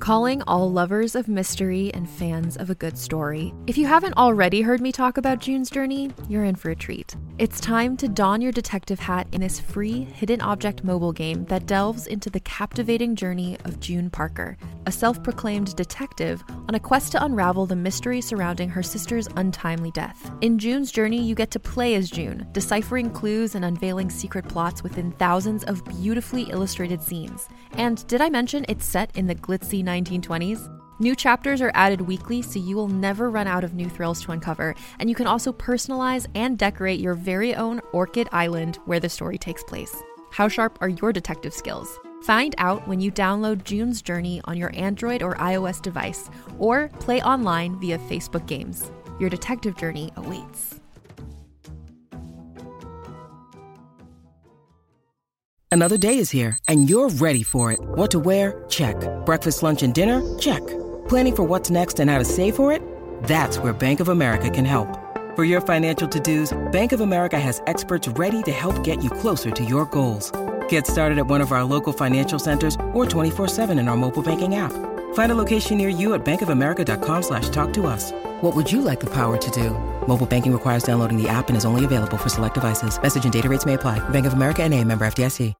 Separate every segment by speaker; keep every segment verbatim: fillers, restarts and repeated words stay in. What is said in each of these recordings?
Speaker 1: calling all lovers of mystery and fans of a good story. If you haven't already heard me talk about June's Journey, you're in for a treat. It's time to don your detective hat in this free hidden object mobile game that delves into the captivating journey of June Parker, a self-proclaimed detective on a quest to unravel the mystery surrounding her sister's untimely death. In June's Journey, you get to play as June, deciphering clues and unveiling secret plots within thousands of beautifully illustrated scenes. And did I mention it's set in the glitzy nineteen twenties? New chapters are added weekly, so you will never run out of new thrills to uncover, and you can also personalize and decorate your very own Orchid Island where the story takes place. How sharp are your detective skills? Find out when you download June's Journey on your Android or iOS device, or play online via Facebook Games. Your detective journey awaits.
Speaker 2: Another day is here, and you're ready for it. What to wear? Check. Breakfast, lunch, and dinner? Check. Planning for what's next and how to save for it? That's where Bank of America can help. For your financial to-dos, Bank of America has experts ready to help get you closer to your goals. Get started at one of our local financial centers or twenty-four seven in our mobile banking app. Find a location near you at bankofamerica.com slash talk to us. What would you like the power to do? Mobile banking requires downloading the app and is only available for select devices. Message and data rates may apply. Bank of America N A, member F D I C.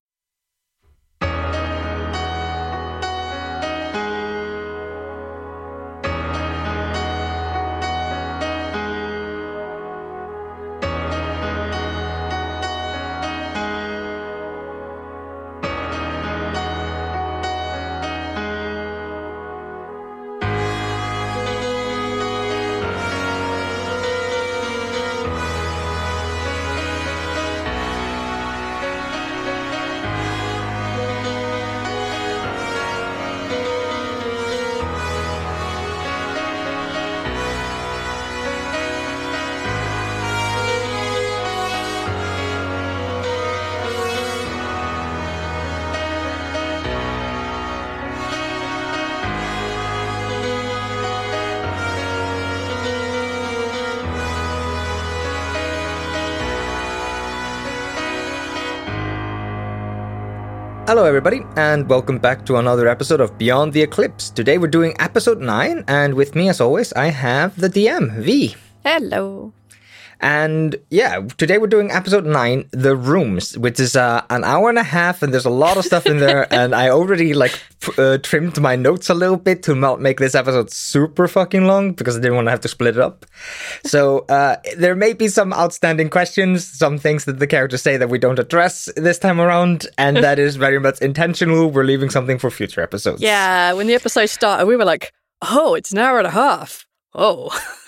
Speaker 3: Hello everybody, and welcome back to another episode of Beyond the Eclipse. Today we're doing episode nine, and with me as always I have the D M, V.
Speaker 4: Hello.
Speaker 3: And yeah, today we're doing episode nine, The Rooms, which is uh, an hour and a half, and there's a lot of stuff in there, and I already like uh, trimmed my notes a little bit to not make this episode super fucking long, because I didn't want to have to split it up. So uh, there may be some outstanding questions, some things that the characters say that we don't address this time around, and that is very much intentional. We're leaving something for future episodes.
Speaker 4: Yeah, when the episode started, we were like, oh, it's an hour and a half. Oh.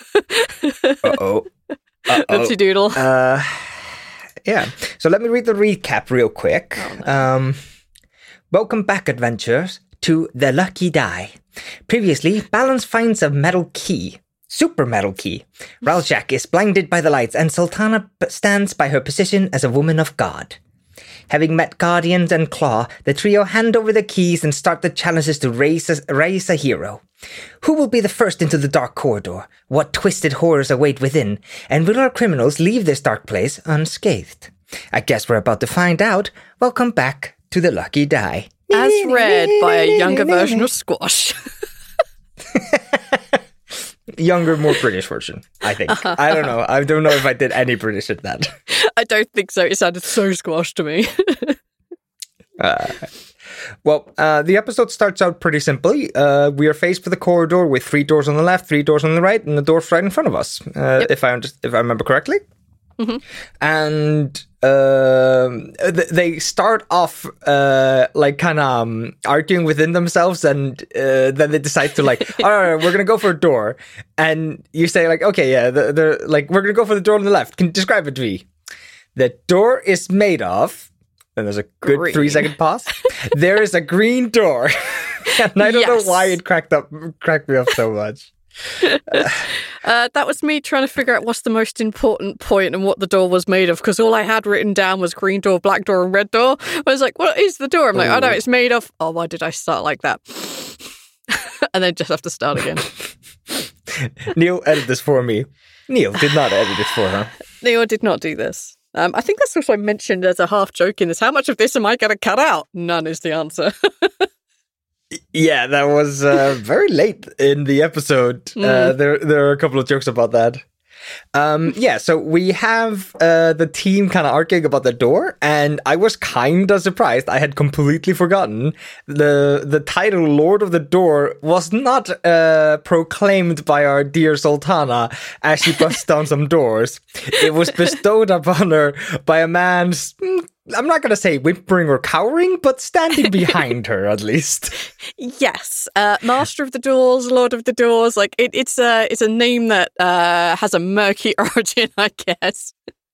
Speaker 3: Uh-oh.
Speaker 4: Oopsie doodle.
Speaker 3: Uh, yeah. So let me read the recap real quick.
Speaker 4: Oh, no.
Speaker 3: Um, welcome back, adventurers, to The Lucky Die. Previously, Balance finds a metal key. Super metal key. Raljak is blinded by the lights, and Sultana stands by her position as a woman of God. Having met Guardians and Claw, the trio hand over the keys and start the challenges to raise a, raise a hero. Who will be the first into the dark corridor? What twisted horrors await within? And will our criminals leave this dark place unscathed? I guess we're about to find out. Welcome back to The Lucky Die.
Speaker 4: As read by a younger version of Squash.
Speaker 3: Younger, more British version, I think. I don't know. I don't know if I did any British at that.
Speaker 4: I don't think so. It sounded so Squash to me.
Speaker 3: uh, well, uh, the episode starts out pretty simply. Uh, we are faced with a corridor with three doors on the left, three doors on the right, and the doors right in front of us, uh, yep. if I under- if I remember correctly. Mm-hmm. And um, th- they start off uh, like kind of um, arguing within themselves, and uh, then they decide to like, all right, we're gonna go for a door, and you say like, okay, yeah, the, the like we're gonna go for the door on the left. Can you describe it to me? The door is made of, and there's a good green. three second pause. There is a green door, and I don't yes. know why it cracked up, cracked me up so much.
Speaker 4: uh, that was me trying to figure out what's the most important point and what the door was made of, because all I had written down was green door, black door, and red door. I was like, what is the door? I'm like, Ooh. oh no, it's made of... Oh, why did I start like that? And then just have to start again.
Speaker 3: Neil edited this for me. Neil did not edit this for her.
Speaker 4: Neil did not do this. Um, I think that's also mentioned as a half joke in this. How much of this am I going to cut out? None is the answer.
Speaker 3: Yeah, that was uh, very late in the episode. Mm. Uh, there, there are a couple of jokes about that. Um, yeah, so we have uh, the team kind of arguing about the door, and I was kind of surprised. I had completely forgotten the the title Lord of the Door was not uh, proclaimed by our dear Sultana as she busts down some doors. It was bestowed upon her by a man, I'm not going to say whimpering or cowering, but standing behind her at least.
Speaker 4: Yes, uh, Master of the Doors, Lord of the Doors. Like it, it's a it's a name that uh, has a murky origin, I guess.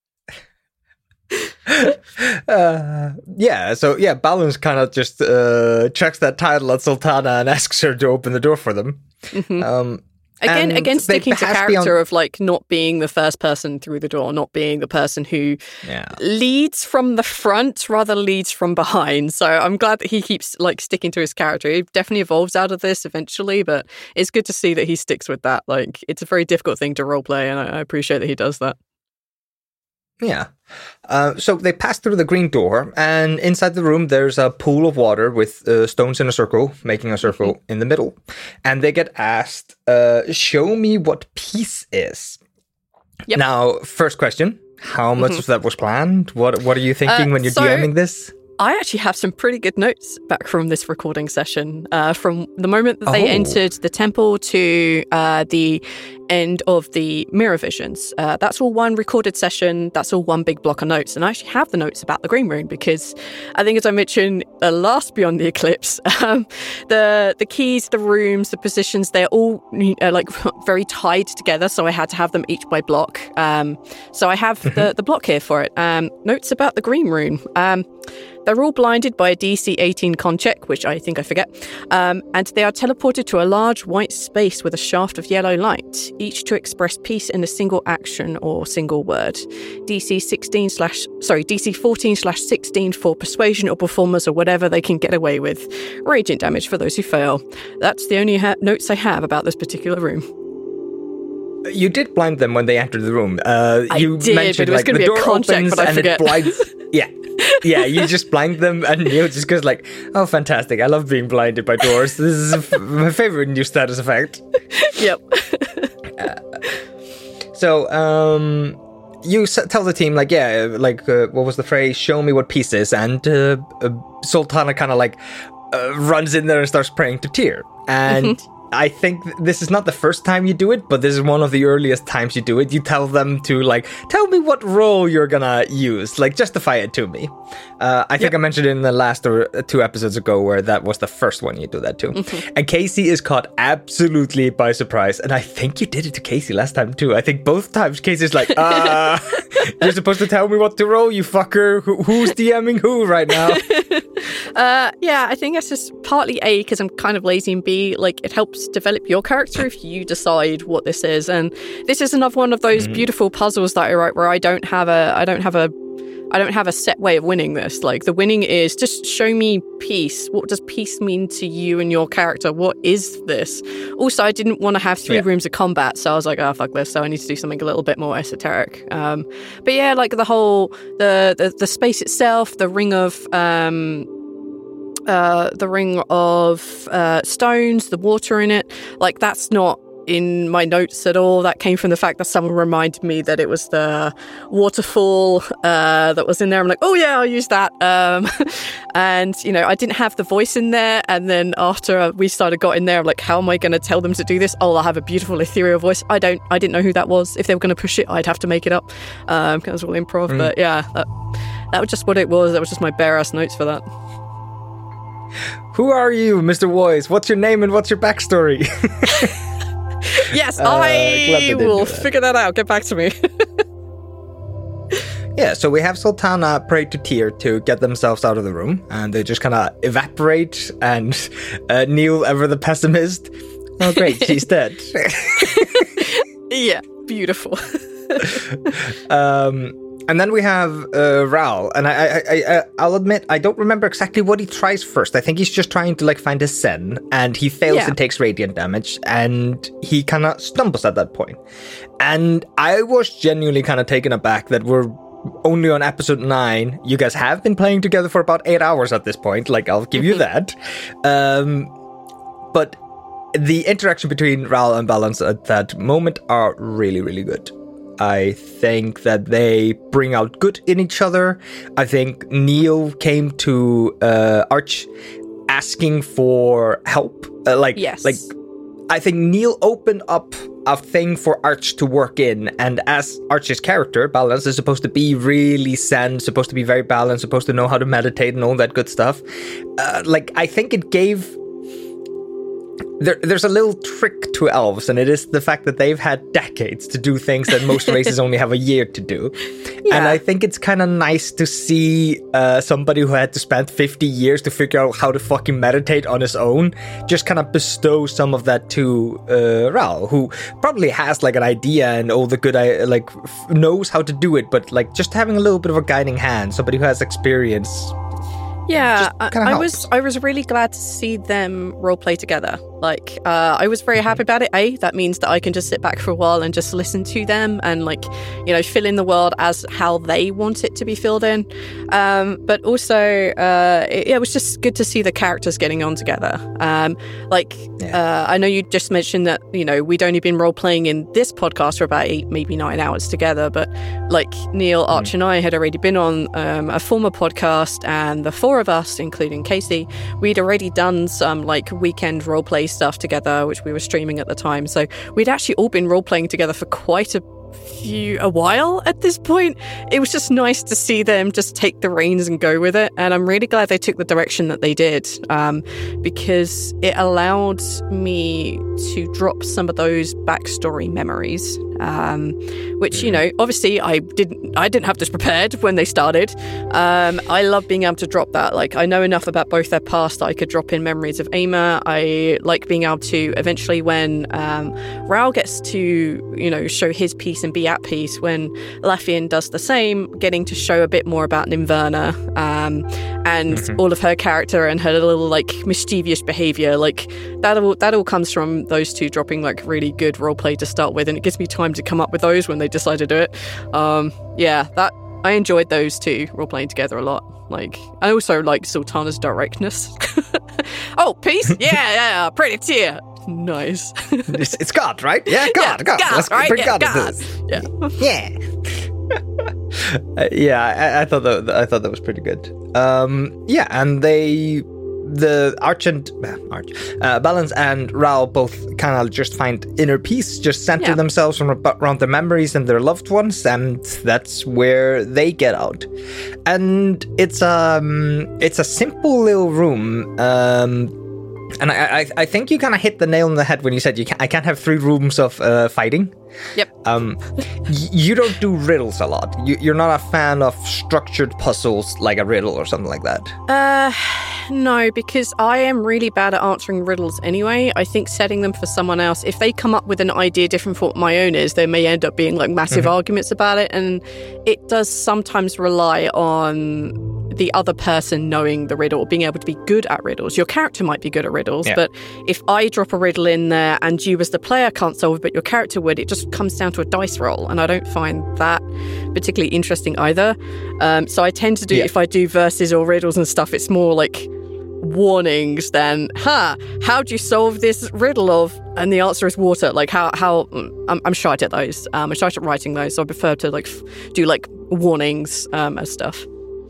Speaker 3: uh, yeah, so yeah, Balance kind of just uh, checks that title at Sultana and asks her to open the door for them.
Speaker 4: Mm-hmm. Um, Again, again, sticking to character on... of like not being the first person through the door, not being the person who yeah. leads from the front, rather leads from behind. So I'm glad that he keeps like sticking to his character. He definitely evolves out of this eventually, but it's good to see that he sticks with that. Like it's a very difficult thing to roleplay, and I, I appreciate that he does that.
Speaker 3: Yeah. Uh, so they pass through the green door, and inside the room there's a pool of water with uh, stones in a circle, making a circle mm-hmm. in the middle. And they get asked, uh, show me what peace is. Yep. Now, first question, how much mm-hmm. of that was planned? What What are you thinking uh, when you're so- DMing this?
Speaker 4: I actually have some pretty good notes back from this recording session. Uh, from the moment that they oh. entered the temple to uh, the end of the mirror visions. Uh, that's all one recorded session. That's all one big block of notes. And I actually have the notes about the Green Rune because I think, as I mentioned uh, last Beyond the Eclipse, um, the the keys, the rooms, the positions, they're all uh, like very tied together. So I had to have them each by block. Um, so I have mm-hmm. the, the block here for it. Um, notes about the Green Rune. Um, They're all blinded by a D C eighteen con check, which I think I forget, um, and they are teleported to a large white space with a shaft of yellow light, each to express peace in a single action or single word. D C sixteen slash sorry D C fourteen slash sixteen for persuasion or performance or whatever they can get away with. Radiant damage for those who fail. That's the only ha- notes I have about this particular room.
Speaker 3: You did blind them when they entered the room. Uh,
Speaker 4: I
Speaker 3: you
Speaker 4: did,
Speaker 3: mentioned
Speaker 4: but it was
Speaker 3: like
Speaker 4: going to
Speaker 3: the
Speaker 4: be a
Speaker 3: door
Speaker 4: con check,
Speaker 3: opens
Speaker 4: but I
Speaker 3: and
Speaker 4: forget.
Speaker 3: it blinds. Yeah. Yeah, you just blind them, and Neil just goes like, "Oh, fantastic! I love being blinded by doors. This is a f- my favorite new status effect."
Speaker 4: Yep.
Speaker 3: uh, so, um, you s- tell the team like, yeah, like uh, what was the phrase? Show me what peace is, and uh, uh, Sultana kind of like uh, runs in there and starts praying to Tyr, and. Mm-hmm. I think this is not the first time you do it, but this is one of the earliest times you do it. You tell them to, like, tell me what role you're gonna use. Like, justify it to me. Uh, I think yep. I mentioned it in the last or two episodes ago where that was the first one you do that to. Mm-hmm. And Casey is caught absolutely by surprise. And I think you did it to Casey last time, too. I think both times Casey's like, uh, you're supposed to tell me what to roll, you fucker. Who- who's DMing who right now?
Speaker 4: uh, yeah, I think that's just partly A, because I'm kind of lazy, and B, like, it helps develop your character if you decide what this is. And this is another one of those mm. beautiful puzzles that I write where I don't have a I don't have a I don't have a set way of winning this. Like, the winning is just show me peace. What does peace mean to you and your character? What is this? Also, I didn't want to have three yeah. rooms of combat, so I was like, oh, fuck this. So I need to do something a little bit more esoteric. Um, but yeah, like the whole the the, the space itself, the ring of um, Uh, the ring of uh, stones, the water in it, like that's not in my notes at all. That came from the fact that someone reminded me that it was the waterfall uh, that was in there. I'm like, oh yeah, I'll use that. Um, and, you know, I didn't have the voice in there. And then after we started got in there, I'm like, how am I going to tell them to do this? Oh, I'll have a beautiful ethereal voice. I don't, I didn't know who that was. If they were going to push it, I'd have to make it up. Um, because it was all improv. Mm. But yeah, that, that was just what it was. That was just my bare ass notes for that.
Speaker 3: Who are you, Mister Voice? What's your name and what's your backstory?
Speaker 4: Yes, uh, I will that. figure that out. Get back to me.
Speaker 3: Yeah, so we have Sultana pray to Tyr to get themselves out of the room, and they just kind of evaporate, and uh, Neil, ever the pessimist, oh great, she's dead.
Speaker 4: Yeah, beautiful.
Speaker 3: um... And then we have uh, Raoul, and I, I, I, I'll admit, I don't remember exactly what he tries first. I think he's just trying to, like, find a Zen, and he fails yeah. and takes radiant damage, and he kind of stumbles at that point. And I was genuinely kind of taken aback that we're only on episode nine. You guys have been playing together for about eight hours at this point. Like, I'll give you that. Um, but the interaction between Ral and Balance at that moment are really, really good. I think that they bring out good in each other. I think Neil came to uh, Arch asking for help. Uh, like,
Speaker 4: yes.
Speaker 3: like I think Neil opened up a thing for Arch to work in, and as Arch's character, Balance, is supposed to be really zen, supposed to be very balanced, supposed to know how to meditate and all that good stuff. Uh, like, I think it gave... There, there's a little trick to elves, and it is the fact that they've had decades to do things that most races only have a year to do. Yeah. And I think it's kind of nice to see uh, somebody who had to spend fifty years to figure out how to fucking meditate on his own just kind of bestow some of that to uh, Ral, who probably has like an idea and all the good, like f- knows how to do it, but like just having a little bit of a guiding hand, somebody who has experience.
Speaker 4: Yeah, I, I was I was really glad to see them roleplay together. Like, uh, I was very mm-hmm. happy about it. A, that means that I can just sit back for a while and just listen to them and, like, you know, fill in the world as how they want it to be filled in. Um, but also, uh, it, it was just good to see the characters getting on together. Um, like, yeah. uh, I know you just mentioned that, you know, we'd only been role-playing in this podcast for about eight, maybe nine hours together. But, like, Neil, Arch, mm. and I had already been on um, a former podcast, and the four of us, including Casey, we'd already done some, like, weekend role-play stuff together, which we were streaming at the time. So we'd actually all been role-playing together for quite a few a while at this point. It was just nice to see them just take the reins and go with it, and I'm really glad they took the direction that they did, um, because it allowed me to drop some of those backstory memories, um, which, you know, obviously I didn't I didn't have this prepared when they started. um, I love being able to drop that. Like, I know enough about both their past that I could drop in memories of Aimer. I like being able to eventually, when um, Ral gets to, you know, show his piece and be at peace, when Laffian does the same, getting to show a bit more about Nimverna, um, and mm-hmm. all of her character and her little, like, mischievous behaviour. Like, that all, that all comes from those two dropping, like, really good roleplay to start with, and it gives me time to come up with those when they decide to do it. Um, yeah, that I enjoyed those two role-playing together a lot. Like, I also like Sultana's directness. Oh, peace? Yeah, yeah, pretty tear. Nice.
Speaker 3: it's, it's God, right? Yeah, God,
Speaker 4: yeah,
Speaker 3: God.
Speaker 4: God,
Speaker 3: Let's
Speaker 4: right?
Speaker 3: bring
Speaker 4: Yeah,
Speaker 3: God,
Speaker 4: God.
Speaker 3: into
Speaker 4: this.
Speaker 3: Yeah. Yeah. uh, yeah, I, I thought that I thought that was pretty good. Um, yeah, and they, the Arch and uh, Arch, uh, Balance and Ral both kind of just find inner peace, just center yeah. themselves from around their memories and their loved ones, and that's where they get out. And it's um, it's a simple little room. Um. And I, I, I think you kind of hit the nail on the head when you said you can't, I can't have three rooms of uh, fighting.
Speaker 4: Yep.
Speaker 3: Um, y- you don't do riddles a lot. You, you're not a fan of structured puzzles like a riddle or something like that.
Speaker 4: Uh, no, because I am really bad at answering riddles anyway. I think setting them for someone else, if they come up with an idea different from what my own is, there may end up being like massive mm-hmm. arguments about it. And it does sometimes rely on the other person knowing the riddle, being able to be good at riddles. Your character might be good at riddles, yeah. but if I drop a riddle in there and you as the player can't solve it, but your character would, it just comes down to a dice roll, and I don't find that particularly interesting either. Um, so I tend to do, yeah. if I do verses or riddles and stuff, it's more like warnings than, huh, how do you solve this riddle of, and the answer is water. Like, how, how I'm, I'm shy at those. Um, I'm shy at writing those, so I prefer to like f- do like warnings um, as stuff.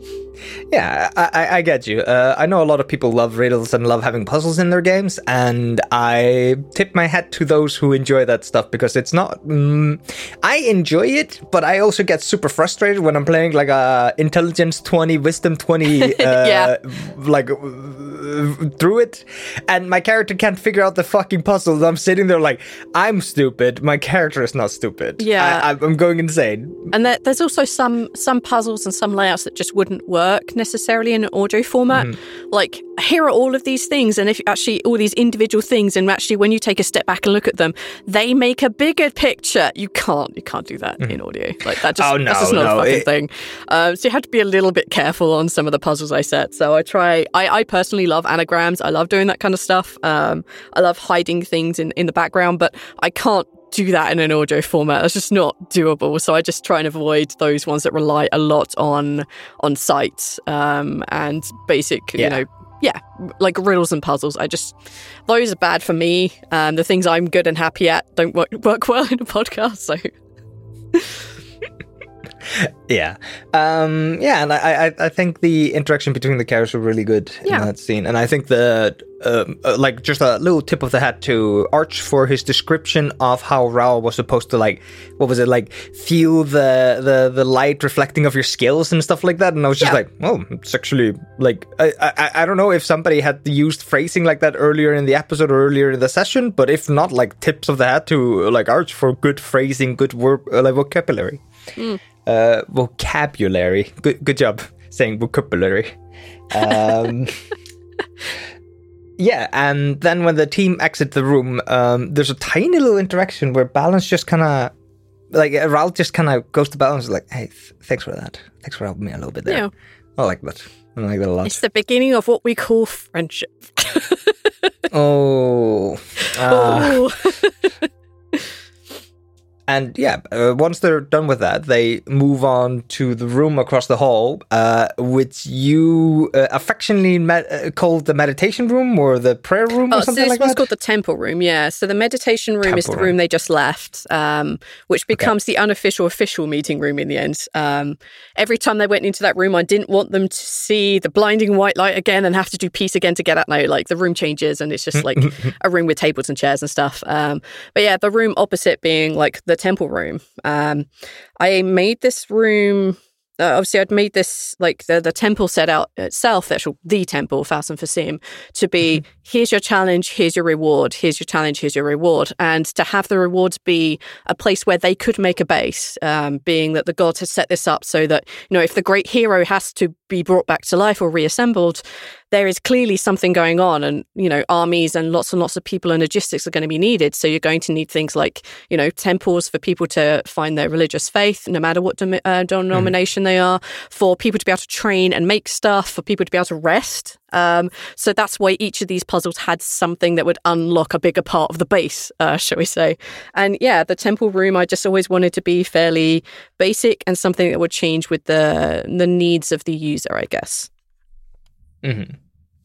Speaker 3: Yeah, I, I get you. Uh, I know a lot of people love riddles and love having puzzles in their games, and I tip my hat to those who enjoy that stuff, because it's not... Mm, I enjoy it, but I also get super frustrated when I'm playing like a intelligence twenty, wisdom twenty, uh,
Speaker 4: yeah.
Speaker 3: like through it, and my character can't figure out the fucking puzzle, and I'm sitting there like, I'm stupid, my character is not stupid.
Speaker 4: Yeah.
Speaker 3: I, I'm going insane.
Speaker 4: And there, there's also some, some puzzles and some layouts that just wouldn't work necessarily in an audio format. Mm-hmm. Like, here are all of these things, and if actually all these individual things, and actually when you take a step back and look at them, they make a bigger picture. You can't, you can't do that mm-hmm. in audio. Like that just,
Speaker 3: oh, no,
Speaker 4: that's just not
Speaker 3: no,
Speaker 4: a fucking
Speaker 3: it...
Speaker 4: thing. Um, so you have to be a little bit careful on some of the puzzles I set. So I try. I, I personally love anagrams. I love doing that kind of stuff. Um, I love hiding things in in the background, but I can't do that in an audio format. That's just not doable. So I just try and avoid those ones that rely a lot on on sight um, and basic,
Speaker 3: yeah.
Speaker 4: you know, yeah, like riddles and puzzles. I just, those are bad for me. Um, the things I'm good and happy at don't work, work well in a podcast, so...
Speaker 3: Yeah, um, yeah, and I, I, I think the interaction between the characters were really good
Speaker 4: yeah.
Speaker 3: in that scene, and I think the um, uh, like just a little tip of the hat to Arch for his description of how Raoul was supposed to like, what was it like, feel the the the light reflecting of your skills and stuff like that, and I was just
Speaker 4: yeah.
Speaker 3: like, oh, it's actually like I, I I don't know if somebody had used phrasing like that earlier in the episode or earlier in the session, but if not, like tips of the hat to like Arch for good phrasing, good word uh, like vocabulary. Mm. Uh, vocabulary. Good, good job saying vocabulary. Um, yeah, and then when the team exit the room, um, there's a tiny little interaction where Balance just kind of, like Raoul just kind of goes to Balance like, "Hey, th- thanks for that. Thanks for helping me a little bit there." Yeah. I like that. I like that a lot.
Speaker 4: It's the beginning of what we call friendship.
Speaker 3: oh. Uh, oh. And yeah, uh, once they're done with that, they move on to the room across the hall, uh, which you uh, affectionately met, uh, called the meditation room or the prayer room
Speaker 4: oh,
Speaker 3: or something like that?
Speaker 4: So this one's called the temple room, yeah. So the meditation room temple is the room, room they just left, um, which becomes okay. the unofficial official meeting room in the end. Um, every time they went into that room, I didn't want them to see the blinding white light again and have to do peace again to get out. No, like the room changes and it's just like a room with tables and chairs and stuff. Um, but yeah, the room opposite being like the temple room. Um, I made this room. Uh, obviously, I'd made this like the, the temple set out itself, the actual the temple, Fasten for Sim, to be mm-hmm. here's your challenge, here's your reward, here's your challenge, here's your reward, and to have the rewards be a place where they could make a base, um, being that the gods had set this up so that you know if the great hero has to be brought back to life or reassembled, there is clearly something going on, and you know armies and lots and lots of people and logistics are going to be needed. So you're going to need things like you know temples for people to find their religious faith, no matter what de- uh, denomination mm. they are, for people to be able to train and make stuff, for people to be able to rest. Um, so that's why each of these puzzles had something that would unlock a bigger part of the base, uh, shall we say. And yeah, the temple room, I just always wanted to be fairly basic and something that would change with the the needs of the user, I guess.
Speaker 3: Mm-hmm.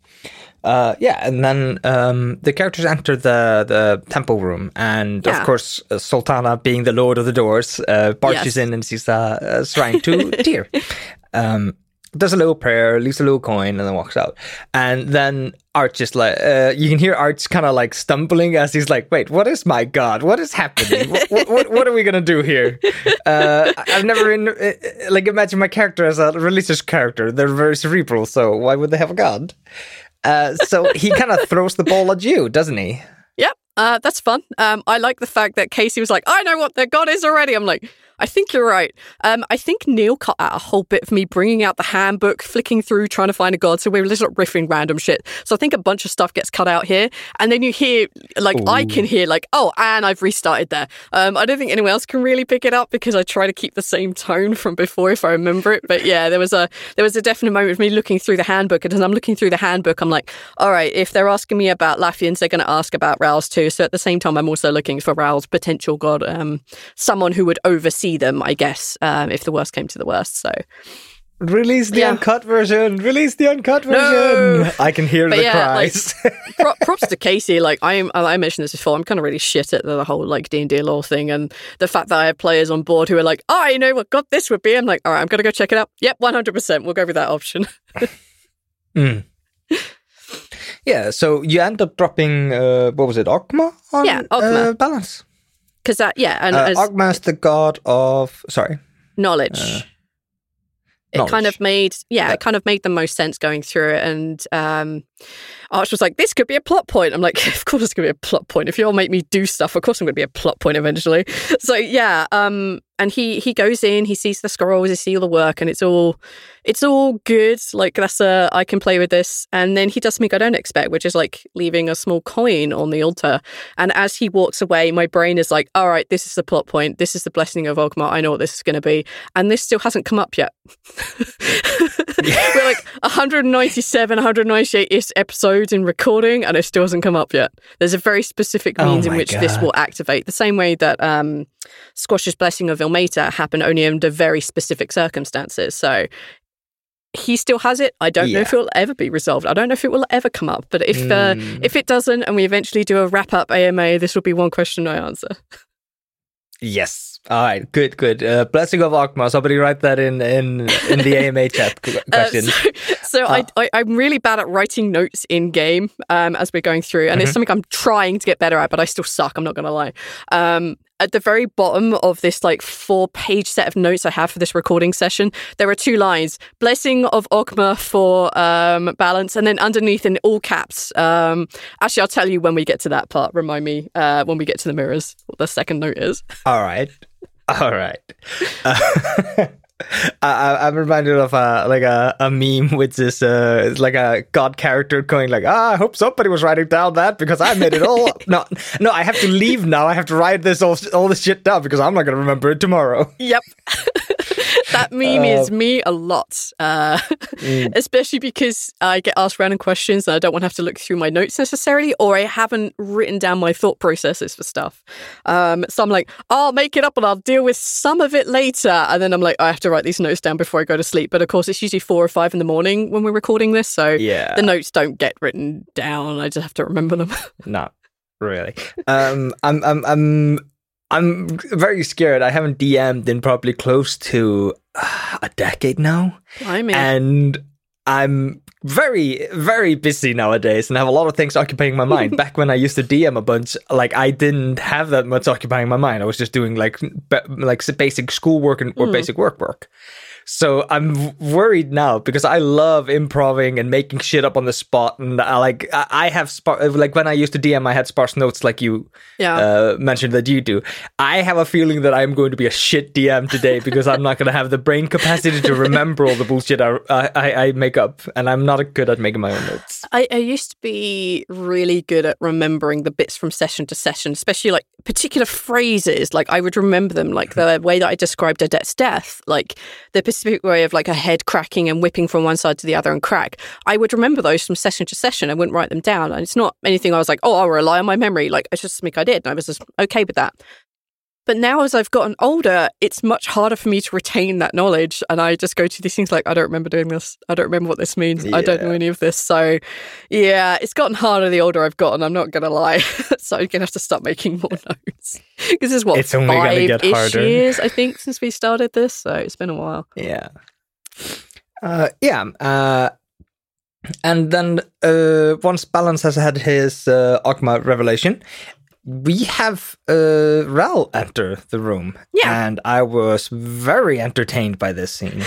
Speaker 3: Uh, yeah, and then um, the characters enter the, the temple room, and yeah. of course, uh, Sultana, being the Lord of the Doors, uh, barges yes. in and sees a, a shrine to Tyr. Um, does a little prayer, leaves a little coin, and then walks out. And then Arch is like, uh, you can hear Arch kind of like stumbling as he's like, wait, what is my god? What is happening? what, what, what are we going to do here? Uh, I've never, in, uh, like, imagine my character as a religious character. They're very cerebral, so why would they have a god? Uh, so he kind of throws the ball at you, doesn't he?
Speaker 4: Yep, uh, that's fun. Um, I like the fact that Casey was like, I know what their god is already. I'm like, I think you're right. Um, I think Neil cut out a whole bit of me bringing out the handbook, flicking through, trying to find a god. So we were just riffing random shit. So I think a bunch of stuff gets cut out here. And then you hear, like, Ooh. I can hear, like, oh, and I've restarted there. Um, I don't think anyone else can really pick it up because I try to keep the same tone from before if I remember it. But yeah, there was a there was a definite moment of me looking through the handbook. And as I'm looking through the handbook, I'm like, all right, if they're asking me about Lathians, they're going to ask about Raoul's too. So at the same time, I'm also looking for Raoul's potential god, um, someone who would oversee them, I guess. Um, if the worst came to the worst, so
Speaker 3: release the yeah. uncut version. Release the uncut version. No! I can hear but the yeah, cries.
Speaker 4: Like, pro- props to Casey. Like I, I mentioned this before. I'm kind of really shit at the whole like D and D lore thing, and the fact that I have players on board who are like, oh, I know what god this would be. I'm like, all right, I'm gonna go check it out. Yep, one hundred percent. We'll go with that option.
Speaker 3: mm. Yeah. So you end up dropping. Uh, what was it? Ogma on
Speaker 4: yeah, Ogma.
Speaker 3: Uh, Balance.
Speaker 4: Because that, yeah, and
Speaker 3: uh,
Speaker 4: as
Speaker 3: Ogma is the god of sorry
Speaker 4: knowledge.
Speaker 3: Uh,
Speaker 4: it knowledge. kind of made, yeah, yeah, it kind of made the most sense going through it. And um, Arch was like, "This could be a plot point." I'm like, "Of course, it's gonna be a plot point. If you all make me do stuff, of course, I'm gonna be a plot point eventually." So yeah, um, and he he goes in, he sees the scrolls, he sees all the work, and it's all it's all good. Like that's a I can play with this. And then he does something I don't expect, which is like leaving a small coin on the altar. And as he walks away, my brain is like, all right, this is the plot point. This is the blessing of Ogma. I know what this is going to be. And this still hasn't come up yet. We're like one hundred ninety-seven, one hundred ninety-eight episodes in recording, and it still hasn't come up yet. There's a very specific means oh in which God. this will activate. The same way that um, Squash's blessing of Ilmater happened only under very specific circumstances. So he still has it. I don't
Speaker 3: yeah.
Speaker 4: know if it will ever be resolved. I don't know if it will ever come up. But if mm. uh, if it doesn't, and we eventually do a wrap up A M A, this will be one question I answer.
Speaker 3: Yes. All right. Good. Good. Uh, Blessing of Ogma. Somebody write that in in in the A M A chat question.
Speaker 4: Uh, so so uh, I, I I'm really bad at writing notes in game um, as we're going through, and mm-hmm. it's something I'm trying to get better at, but I still suck. I'm not going to lie. Um, At the very bottom of this like four-page set of notes I have for this recording session, there are two lines: "Blessing of Ogma" for um, balance, and then underneath in all caps. Um, actually, I'll tell you when we get to that part. Remind me uh, when we get to the mirrors what the second note is.
Speaker 3: All right, all right. Uh, I, I'm reminded of a, like a, a meme with this uh, like a god character going like, ah, I hope somebody was writing down that because I made it all up. No, no, I have to leave now. I have to write this all, all this shit down because I'm not going to remember it tomorrow.
Speaker 4: Yep. That meme uh, is me a lot, uh, mm. especially because I get asked random questions and I don't want to have to look through my notes necessarily, or I haven't written down my thought processes for stuff. Um, so I'm like, I'll make it up and I'll deal with some of it later. And then I'm like, I have to write these notes down before I go to sleep. But of course, it's usually four or five in the morning when we're recording this. So
Speaker 3: yeah.
Speaker 4: the notes don't get written down. I just have to remember them.
Speaker 3: Not really. Um, I'm, I'm, I'm, I'm very scared. I haven't D M'd in probably close to uh, a decade now.
Speaker 4: I mean,
Speaker 3: and I'm very, very busy nowadays and have a lot of things occupying my mind. Back when I used to D M a bunch, like I didn't have that much occupying my mind. I was just doing like be- like basic schoolwork and, or mm. basic work work. So I'm worried now because I love improving and making shit up on the spot. And I like, I have, spar- like when I used to D M, I had sparse notes like you
Speaker 4: yeah.
Speaker 3: uh, mentioned that you do. I have a feeling that I'm going to be a shit D M today because I'm not going to have the brain capacity to remember all the bullshit I, I, I make up. And I'm not good at making my own notes.
Speaker 4: I, I used to be really good at remembering the bits from session to session, especially like particular phrases. Like I would remember them, like the way that I described Odette's death, like the specific way of like a head cracking and whipping from one side to the other and crack. I would remember those from session to session. I wouldn't write them down. And it's not anything I was like, oh, I'll rely on my memory. Like it's just something I did. And I was just okay with that. But now as I've gotten older, it's much harder for me to retain that knowledge. And I just go to these things like, I don't remember doing this. I don't remember what this means. Yeah. I don't know any of this. So yeah, it's gotten harder the older I've gotten. I'm not going to lie. So I'm going to have to start making more notes. Because this is what,
Speaker 3: it's only
Speaker 4: five-ish
Speaker 3: harder.
Speaker 4: years, I think, since we started this. So it's been a while.
Speaker 3: Yeah. Uh, yeah. Uh, and then uh, once Balance has had his uh, Ogma revelation, we have uh, Ral enter the room.
Speaker 4: Yeah.
Speaker 3: And I was very entertained by this scene.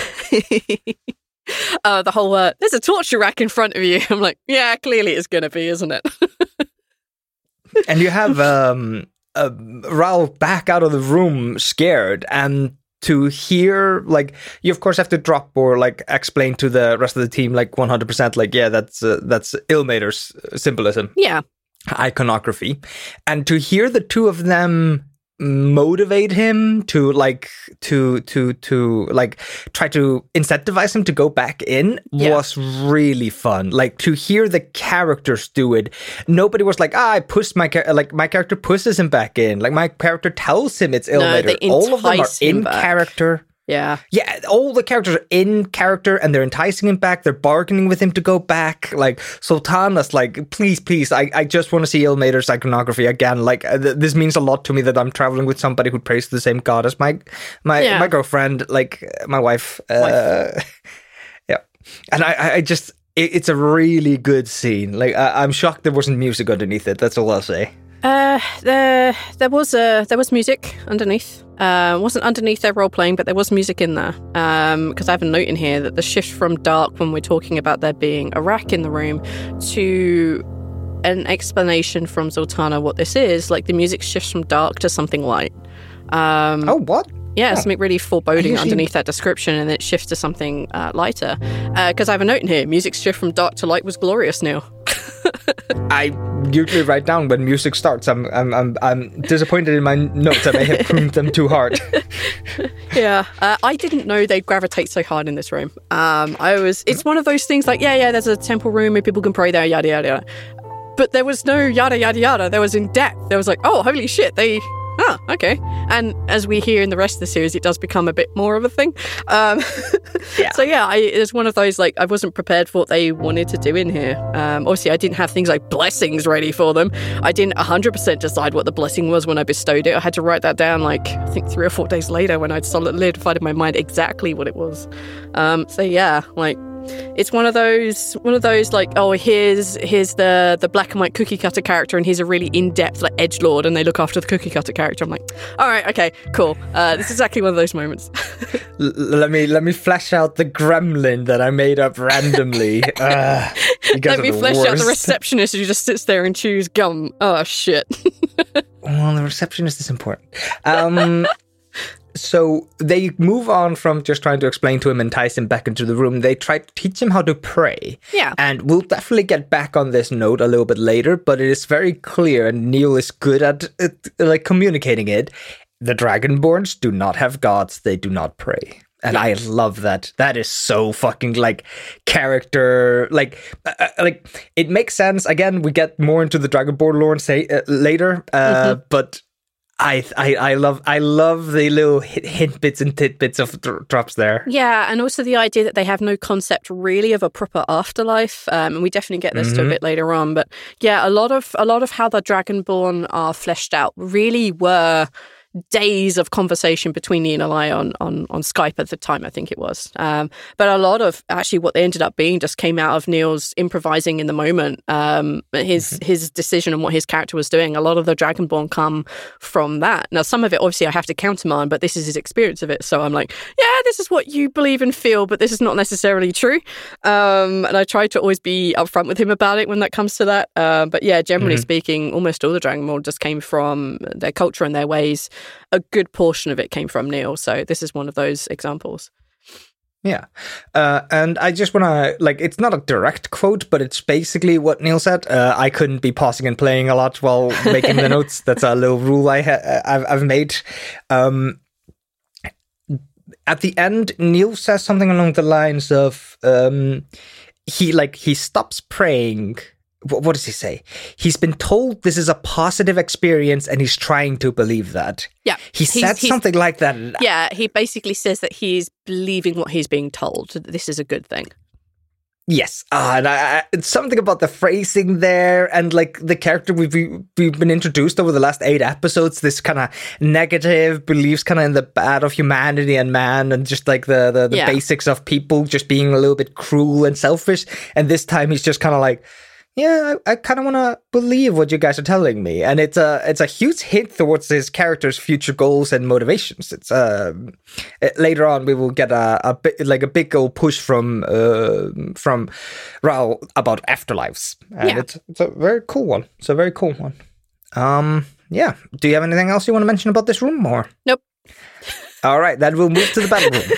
Speaker 4: uh, the whole, uh, there's a torture rack in front of you. I'm like, yeah, clearly it's going to be, isn't it?
Speaker 3: And you have um, uh, Ral back out of the room scared, and to hear, like, you of course have to drop or like explain to the rest of the team, like one hundred percent, like, yeah, that's uh, that's Ilmater's symbolism.
Speaker 4: Yeah.
Speaker 3: Iconography. And to hear the two of them motivate him to like to to to like try to incentivize him to go back in yeah. was really fun. Like to hear the characters do it. Nobody was like, ah, I pushed my character. Like my character pushes him back in. Like my character tells him it's Ilmater.
Speaker 4: No,
Speaker 3: all of them are in
Speaker 4: back.
Speaker 3: character.
Speaker 4: Yeah.
Speaker 3: Yeah, all the characters are in character and they're enticing him back. They're bargaining with him to go back. Like, Sultana's like, please, please, I, I just want to see Ilmater's iconography again. Like, uh, th- this means a lot to me that I'm traveling with somebody who prays to the same god as my my,
Speaker 4: yeah.
Speaker 3: my girlfriend, like, my wife. Uh, wife. Yeah. And I, I just, it, it's a really good scene. Like, I, I'm shocked there wasn't music underneath it. That's all I'll say.
Speaker 4: Uh, there, there was uh, there was music underneath. Uh, it wasn't underneath their role playing, but there was music in there. Um, because I have a note in here that the shift from dark when we're talking about there being a rack in the room to an explanation from Sultana what this is, like the music shifts from dark to something light. Um,
Speaker 3: oh, what?
Speaker 4: Yeah,
Speaker 3: oh.
Speaker 4: something really foreboding
Speaker 3: usually...
Speaker 4: underneath that description, and then it shifts to something uh, lighter. Because uh, I have a note in here: music shift from dark to light was glorious. Now.
Speaker 3: I usually write down when music starts. I'm I'm I'm, I'm disappointed in my notes. I may have pruned them too hard.
Speaker 4: Yeah, uh, I didn't know they'd gravitate so hard in this room. Um, I was. It's one of those things like, yeah, yeah. There's a temple room where people can pray there, yada yada yada. But there was no yada yada yada. There was in depth. There was like, oh, holy shit, they oh, okay. And as we hear in the rest of the series, it does become a bit more of a thing. Um, yeah. So yeah, I, it's one of those, like, I wasn't prepared for what they wanted to do in here. Um, obviously, I didn't have things like blessings ready for them. I didn't one hundred percent decide what the blessing was when I bestowed it. I had to write that down, like, I think three or four days later when I'd solidified in my mind exactly what it was. Um, so yeah, like, it's one of those, one of those like, oh, here's here's the the black and white cookie cutter character, and he's a really in depth like edgelord, and they look after the cookie cutter character. I'm like, all right, okay, cool. Uh, this is exactly one of those moments.
Speaker 3: L- let me let me flesh out the gremlin that I made up randomly. uh,
Speaker 4: let me flesh worst. out the receptionist who just sits there and chews gum. Oh shit.
Speaker 3: Well, the receptionist is important. Um. So they move on from just trying to explain to him and entice him back into the room. They try to teach him how to pray.
Speaker 4: Yeah.
Speaker 3: And we'll definitely get back on this note a little bit later, but it is very clear, and Neil is good at it, like communicating it. The Dragonborns do not have gods. They do not pray. And yeah. I love that. That is so fucking, like, character, like, uh, like, it makes sense. Again, we get more into the Dragonborn lore say, uh, later, uh, mm-hmm. but... I, I I love I love the little hint bits and tidbits of dr- drops there.
Speaker 4: Yeah, and also the idea that they have no concept really of a proper afterlife. Um, and we definitely get this mm-hmm. to a bit later on. But yeah, a lot of a lot of how the Dragonborn are fleshed out really were days of conversation between Neil and I on, on, on Skype at the time, I think it was. Um, but a lot of actually what they ended up being just came out of Neil's improvising in the moment. Um, his mm-hmm. his decision and what his character was doing. A lot of the Dragonborn come from that. Now, some of it, obviously, I have to countermand, but this is his experience of it. So I'm like, yeah, this is what you believe and feel, but this is not necessarily true. Um, and I try to always be upfront with him about it when that comes to that. Uh, but yeah, generally mm-hmm. speaking, almost all the Dragonborn just came from their culture and their ways. A good portion of it came from Neil, so this is one of those examples.
Speaker 3: Yeah, uh, and I just want to, like, it's not a direct quote, but it's basically what Neil said. Uh, I couldn't be pausing and playing a lot while making the notes. That's a little rule I ha- I've, I've made. Um, at the end, Neil says something along the lines of, um, he, like, he stops praying. What does he say? He's been told this is a positive experience and he's trying to believe that.
Speaker 4: Yeah.
Speaker 3: He
Speaker 4: he's,
Speaker 3: said
Speaker 4: he's,
Speaker 3: something like that.
Speaker 4: Yeah, he basically says that he's believing what he's being told, that this is a good thing.
Speaker 3: Yes. Uh, and I, I, it's something about the phrasing there and like the character we've, we've been introduced over the last eight episodes, this kind of negative beliefs kind of in the bad of humanity and man and just like the, the, the yeah. basics of people just being a little bit cruel and selfish. And this time he's just kind of like, yeah, I, I kind of want to believe what you guys are telling me, and it's a it's a huge hint towards his character's future goals and motivations. It's uh, it, later on we will get a, a bit like a big old push from uh, from Raoul about afterlives, and yeah. it's it's a very cool one. It's a very cool one. Um, yeah. Do you have anything else you want to mention about this room, or
Speaker 4: nope?
Speaker 3: All right, then we'll move to the battle room.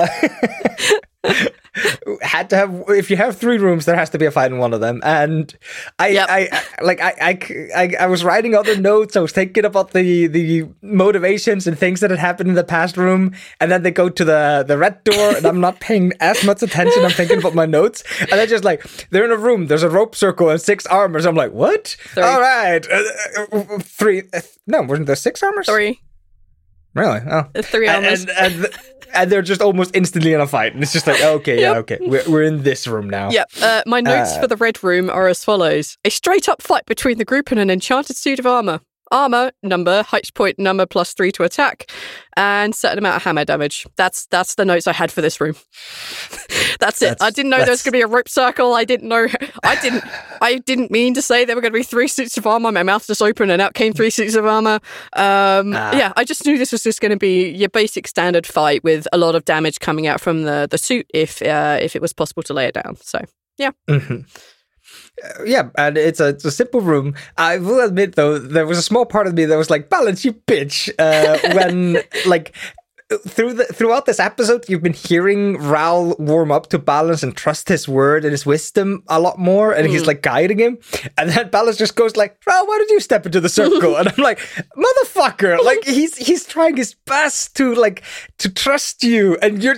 Speaker 3: Uh, had to have if you have three rooms, there has to be a fight in one of them. And I, yep. I, I like I, I, I, I was writing other notes. I was thinking about the the motivations and things that had happened in the past room, and then they go to the the red door, and I'm not paying as much attention. I'm thinking about my notes, and they're just like they're in a room. There's a rope circle and six armors. I'm like, what? Three. All right, uh, uh, three. Uh, no, wasn't there six armors?
Speaker 4: Three.
Speaker 3: Really? Oh,
Speaker 4: three armors.
Speaker 3: And, and, and, and they're just almost instantly in a fight, and it's just like, okay, yep. yeah, okay, we're we're in this room now.
Speaker 4: Yep. Uh, my notes uh, for the red room are as follows: a straight-up fight between the group and an enchanted suit of armor. Armor number, height point number plus three to attack, and certain amount of hammer damage. That's that's the notes I had for this room. that's it. That's, I didn't know there was going to be a rope circle. I didn't know. I didn't. I didn't mean to say there were going to be three suits of armor. My mouth just opened and out came three suits of armor. Um, ah. Yeah, I just knew this was just going to be your basic standard fight with a lot of damage coming out from the the suit if uh, if it was possible to lay it down. So yeah.
Speaker 3: Mm-hmm. Uh, yeah, and it's a, it's a simple room. I will admit, though, there was a small part of me that was like, balance, you bitch, uh, when, like, through the throughout this episode, you've been hearing Raoul warm up to Balance and trust his word and his wisdom a lot more, and mm. he's, like, guiding him, and then Balance just goes like, Raoul, why did you step into the circle? And I'm like, motherfucker, like, he's he's trying his best to, like, to trust you, and you're just like,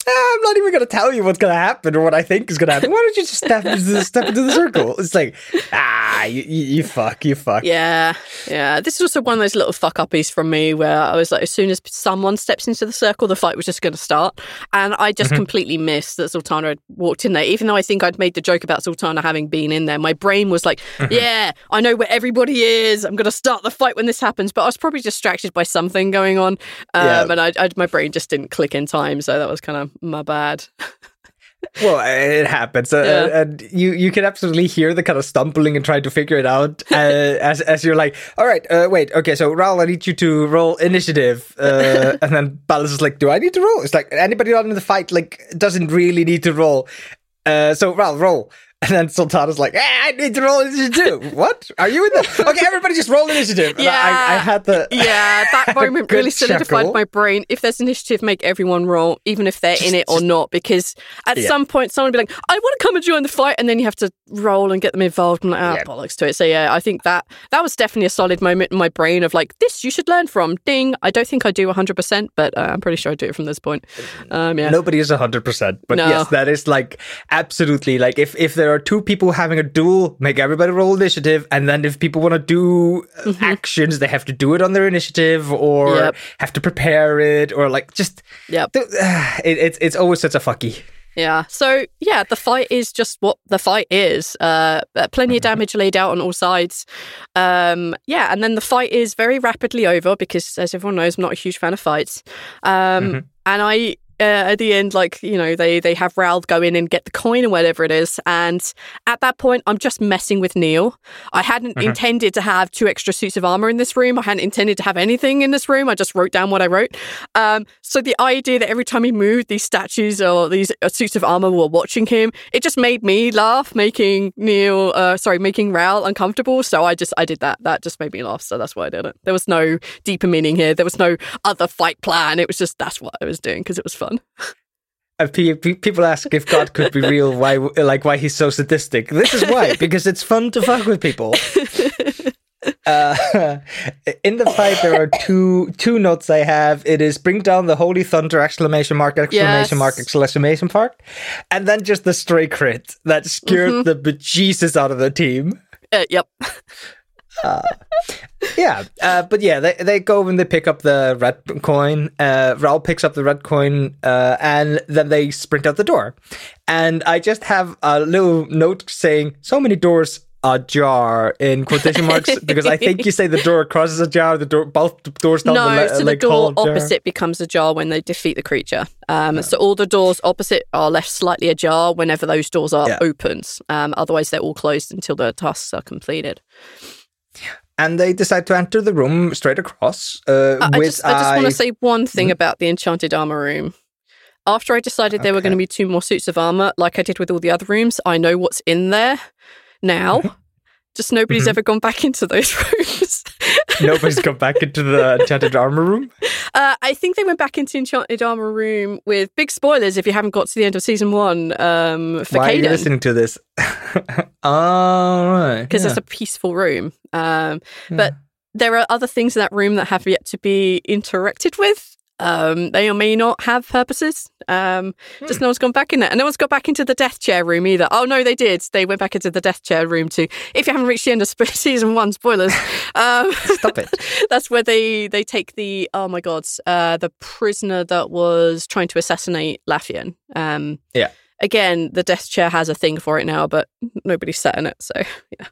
Speaker 3: I'm not even going to tell you what's going to happen or what I think is going to happen. Why don't you just step into the, step into the circle? It's like, ah, you, you, you fuck, you fuck.
Speaker 4: Yeah, yeah. This is also one of those little fuck uppies from me where I was like, as soon as someone steps into the circle, the fight was just going to start. And I just mm-hmm. completely missed that Sultana had walked in there. Even though I think I'd made the joke about Sultana having been in there, my brain was like, mm-hmm. yeah, I know where everybody is. I'm going to start the fight when this happens. But I was probably distracted by something going on. Um, yeah. And I, I, my brain just didn't click in time. So that was kind of my bad.
Speaker 3: Well, it happens, uh, yeah. and you, you can absolutely hear the kind of stumbling and trying to figure it out uh, as as you're like, all right, uh, wait, okay, so Raoul, I need you to roll initiative, uh, and then Ballas is like, do I need to roll? It's like anybody not in the fight like doesn't really need to roll. Uh, so Raoul, roll. And then Sultana's like, eh, I need to roll initiative. What? Are you in the... Okay, everybody just roll initiative.
Speaker 4: Yeah.
Speaker 3: I, I had the...
Speaker 4: Yeah, that moment really solidified chuckle. My brain. If there's initiative, make everyone roll, even if they're just, in it or just, not. Because at yeah. some point, someone will be like, I want to come and join the fight. And then you have to roll and get them involved. I'm like, ah, oh, yeah. bollocks to it. So yeah, I think that that was definitely a solid moment in my brain of like, this you should learn from. Ding. I don't think I do one hundred percent, but uh, I'm pretty sure I do it from this point. Um, yeah.
Speaker 3: Nobody is one hundred percent. But no. yes, that is like, absolutely. Like, if, if there are two people having a duel, make everybody roll initiative, and then if people want to do mm-hmm. actions, they have to do it on their initiative, or yep. have to prepare it, or like just
Speaker 4: yep.
Speaker 3: uh, it, it's it's always such a fucky.
Speaker 4: Yeah. So yeah, the fight is just what the fight is. Uh, plenty of damage laid out on all sides. Um, yeah, and then the fight is very rapidly over because, as everyone knows, I'm not a huge fan of fights. Um, mm-hmm. And I. Uh, at the end, like, you know, they, they have Raoul go in and get the coin or whatever it is. And at that point, I'm just messing with Neil. I hadn't uh-huh. intended to have two extra suits of armor in this room. I hadn't intended to have anything in this room. I just wrote down what I wrote. Um, so the idea that every time he moved, these statues or these uh, suits of armor were watching him, it just made me laugh, making Neil, uh, sorry, making Raoul uncomfortable. So I just, I did that. That just made me laugh. So that's why I did it. There was no deeper meaning here. There was no other fight plan. It was just, that's what I was doing because it was fun.
Speaker 3: Uh, people ask if God could be real, why, like, why he's so sadistic. This is why, because it's fun to fuck with people. Uh, in the fight, there are two two notes I have. It is bring down the holy thunder! Exclamation mark! Exclamation yes. mark! Exclamation mark! And then just the stray crit that scared mm-hmm. the bejesus out of the team.
Speaker 4: Uh, yep.
Speaker 3: Uh, yeah, uh, but yeah, they they go and they pick up the red coin. Uh, Raoul picks up the red coin, uh, and then they sprint out the door. And I just have a little note saying, "So many doors ajar" in quotation marks, because I think you say the door across is ajar, the door, both doors down
Speaker 4: no,
Speaker 3: the le-
Speaker 4: so the
Speaker 3: like
Speaker 4: door opposite becomes ajar when they defeat the creature. Um, yeah. So all the doors opposite are left slightly ajar whenever those doors are yeah. opened. Um, otherwise, they're all closed until the tasks are completed.
Speaker 3: And they decide to enter the room straight across. Uh,
Speaker 4: I,
Speaker 3: with
Speaker 4: just, I just want to say one thing mm-hmm. about the enchanted armor room. After I decided there okay. were going to be two more suits of armor, like I did with all the other rooms, I know what's in there now. Just nobody's mm-hmm. ever gone back into those rooms.
Speaker 3: Nobody's gone back into the enchanted armor room?
Speaker 4: Uh, I think they went back into enchanted armor room with big spoilers if you haven't got to the end of season one um, for
Speaker 3: Why
Speaker 4: Kaden.
Speaker 3: are you listening to this? All right.
Speaker 4: Because yeah. it's a peaceful room. Um, yeah. But there are other things in that room that have yet to be interacted with. Um, they may not have purposes. Um, hmm. Just no one's gone back in there. And no one's got back into the death chair room either. Oh, no, they did. They went back into the death chair room too. If you haven't reached the end of season one, spoilers. Um,
Speaker 3: Stop it.
Speaker 4: That's where they, they take the, oh my God, uh, the prisoner that was trying to assassinate Laffian. Um,
Speaker 3: yeah.
Speaker 4: Again, the death chair has a thing for it now, but nobody's sat in it. So, yeah.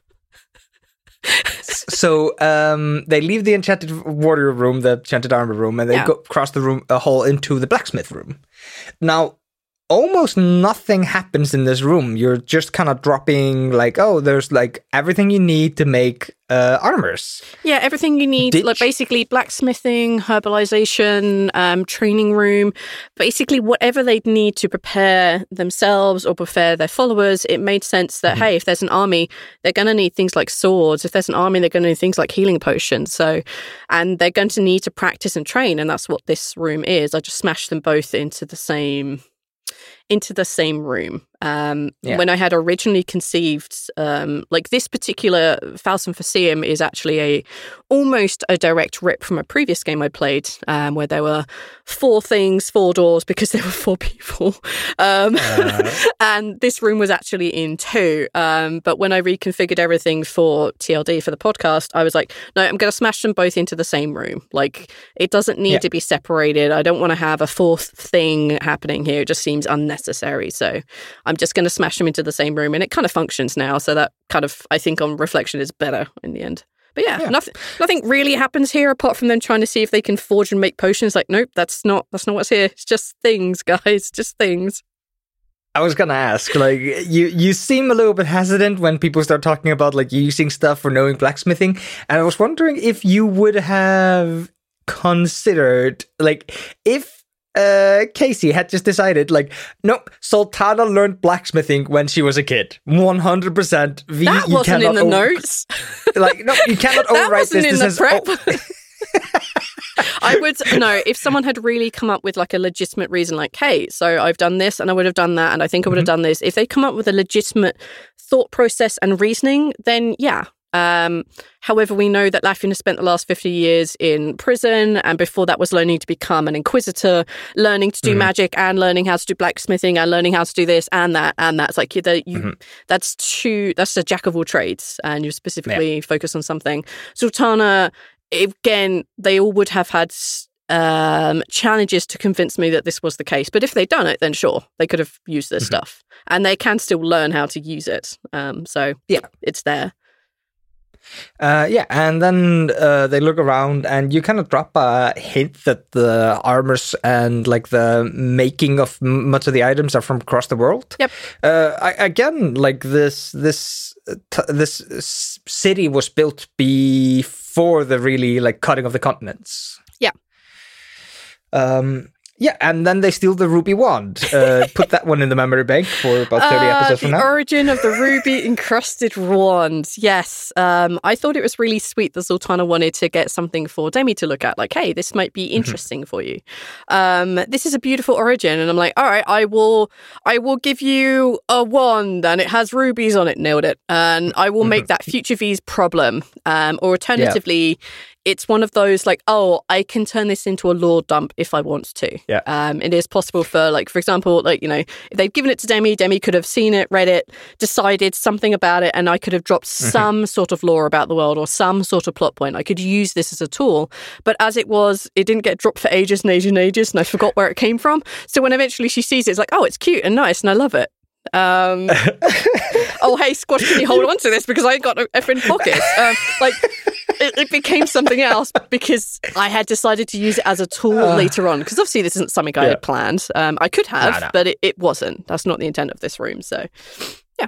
Speaker 3: So um, they leave the enchanted warrior room, the enchanted armor room, and they yeah. go across the room, a hall into the blacksmith room. Now, almost nothing happens in this room. You're just kind of dropping, like, oh, there's like everything you need to make uh, armors.
Speaker 4: Yeah, everything you need, Ditch. like basically blacksmithing, herbalization, um, training room, basically whatever they'd need to prepare themselves or prepare their followers. It made sense that, mm-hmm. hey, if there's an army, they're going to need things like swords. If there's an army, they're going to need things like healing potions. So, and they're going to need to practice and train, and that's what this room is. I just smashed them both into the same... into the same room. Um,
Speaker 3: Yeah.
Speaker 4: When I had originally conceived, um, like this particular Falsum Facium is actually a almost a direct rip from a previous game I played, um, where there were four things, four doors, because there were four people. Um, uh. And this room was actually in two. Um, but when I reconfigured everything for T L D for the podcast, I was like, no, I'm going to smash them both into the same room. Like, it doesn't need yeah. to be separated. I don't want to have a fourth thing happening here. It just seems unnecessary. So I'm just going to smash them into the same room, and it kind of functions now. So that kind of, I think, on reflection, is better in the end. But yeah, yeah. nothing, nothing really happens here apart from them trying to see if they can forge and make potions. Like, nope, that's not, that's not what's here. It's just things, guys, just things.
Speaker 3: I was gonna ask, like, you, you seem a little bit hesitant when people start talking about like using stuff or knowing blacksmithing, and I was wondering if you would have considered, like, if Uh, Casey had just decided, like, nope, Sultana learned blacksmithing when she was a kid. one hundred percent. V,
Speaker 4: that
Speaker 3: you
Speaker 4: wasn't in the
Speaker 3: over-
Speaker 4: notes.
Speaker 3: Like, no, you cannot
Speaker 4: that
Speaker 3: overwrite
Speaker 4: wasn't
Speaker 3: this.
Speaker 4: in
Speaker 3: this
Speaker 4: the
Speaker 3: has,
Speaker 4: prep.
Speaker 3: oh.
Speaker 4: I would, no, if someone had really come up with like a legitimate reason, like, hey, so I've done this and I would have done that and I think I would have mm-hmm. done this. If they come up with a legitimate thought process and reasoning, then yeah. Um, however, we know that Laffian has spent the last fifty years in prison, and before that was learning to become an inquisitor, learning to do mm-hmm. magic, and learning how to do blacksmithing, and learning how to do this and that and that. It's like you, you, mm-hmm. that's two. That's a jack of all trades, and you specifically yeah. focus on something. Sultana, again, they all would have had um, challenges to convince me that this was the case. But if they'd done it, then sure, they could have used this mm-hmm. stuff, and they can still learn how to use it. Um, so yeah, it's there.
Speaker 3: Uh, yeah, and then uh, they look around, and you kind of drop a hint that the armors and like the making of m- much of the items are from across the world.
Speaker 4: Yep.
Speaker 3: Uh, I, again, like this, this, t- this city was built before the really like cutting of the continents.
Speaker 4: Yeah.
Speaker 3: Um. Yeah, and then they steal the ruby wand. Uh, put that one in the memory bank for about thirty
Speaker 4: uh,
Speaker 3: episodes from now.
Speaker 4: The origin of the ruby-encrusted wand. Yes. Um, I thought it was really sweet that Sultana wanted to get something for Demi to look at. Like, hey, this might be interesting mm-hmm. for you. Um, this is a beautiful origin. And I'm like, all right, I will I will give you a wand, and it has rubies on it. Nailed it. And I will make that future V's problem. Um, or alternatively... Yeah. It's one of those like, oh, I can turn this into a lore dump if I want to.
Speaker 3: Yeah.
Speaker 4: Um, it is possible for, like, for example, like, you know, if they've given it to Demi, Demi could have seen it, read it, decided something about it, and I could have dropped mm-hmm. some sort of lore about the world or some sort of plot point. I could use this as a tool. But as it was, it didn't get dropped for ages and ages and ages, and I forgot where it came from. So when eventually she sees it, it's like, oh, it's cute and nice, and I love it. Um, oh, hey, Squash, can you hold on to this because I ain't got no effing pockets? Um, like, it, it became something else because I had decided to use it as a tool uh, later on. Because obviously this isn't something I yeah. had planned. Um, I could have, no, no. but it, it wasn't. That's not the intent of this room. So, yeah.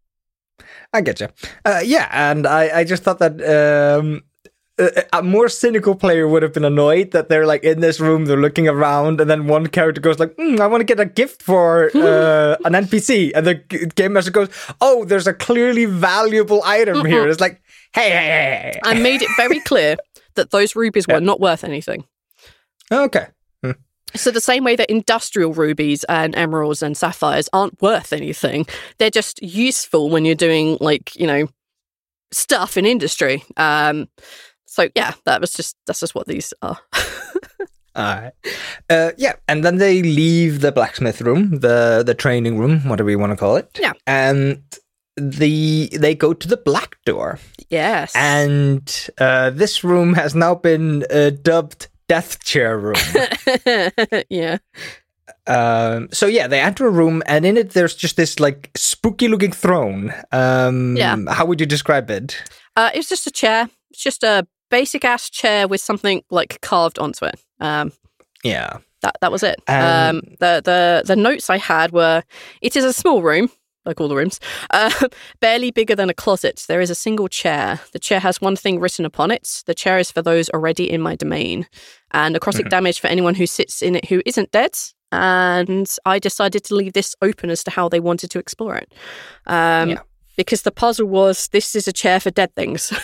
Speaker 3: I get you. Uh, yeah, and I, I just thought that... Um, a more cynical player would have been annoyed that they're like in this room, they're looking around, and then one character goes like, mm, I want to get a gift for uh, an N P C, and the g- game master goes, oh, there's a clearly valuable item mm-hmm. here. It's like, hey, hey, hey, hey.
Speaker 4: I made it very clear that those rubies were yeah. not worth anything.
Speaker 3: Okay. Hmm.
Speaker 4: So the same way that industrial rubies and emeralds and sapphires aren't worth anything, they're just useful when you're doing like, you know, stuff in industry. Um, So yeah, that was just that's just what these are.
Speaker 3: All right. Uh, yeah, and then they leave the blacksmith room, the the training room, whatever you want to call it.
Speaker 4: Yeah.
Speaker 3: And the they go to the black door.
Speaker 4: Yes.
Speaker 3: And uh, this room has now been uh, dubbed Death Chair Room.
Speaker 4: Yeah.
Speaker 3: Um, so yeah, they enter a room, and in it there's just this like spooky looking throne. Um,
Speaker 4: yeah.
Speaker 3: How would you describe it?
Speaker 4: Uh, it's just a chair. It's just a basic ass chair with something like carved onto it. Um,
Speaker 3: yeah,
Speaker 4: that that was it.
Speaker 3: Um,
Speaker 4: um, the the the notes I had were: it is a small room, like all the rooms, uh, barely bigger than a closet. There is a single chair. The chair has one thing written upon it. The chair is for those already in my domain, and necrotic mm-hmm. damage for anyone who sits in it who isn't dead. And I decided to leave this open as to how they wanted to explore it. Um, yeah. Because the puzzle was, this is a chair for dead things.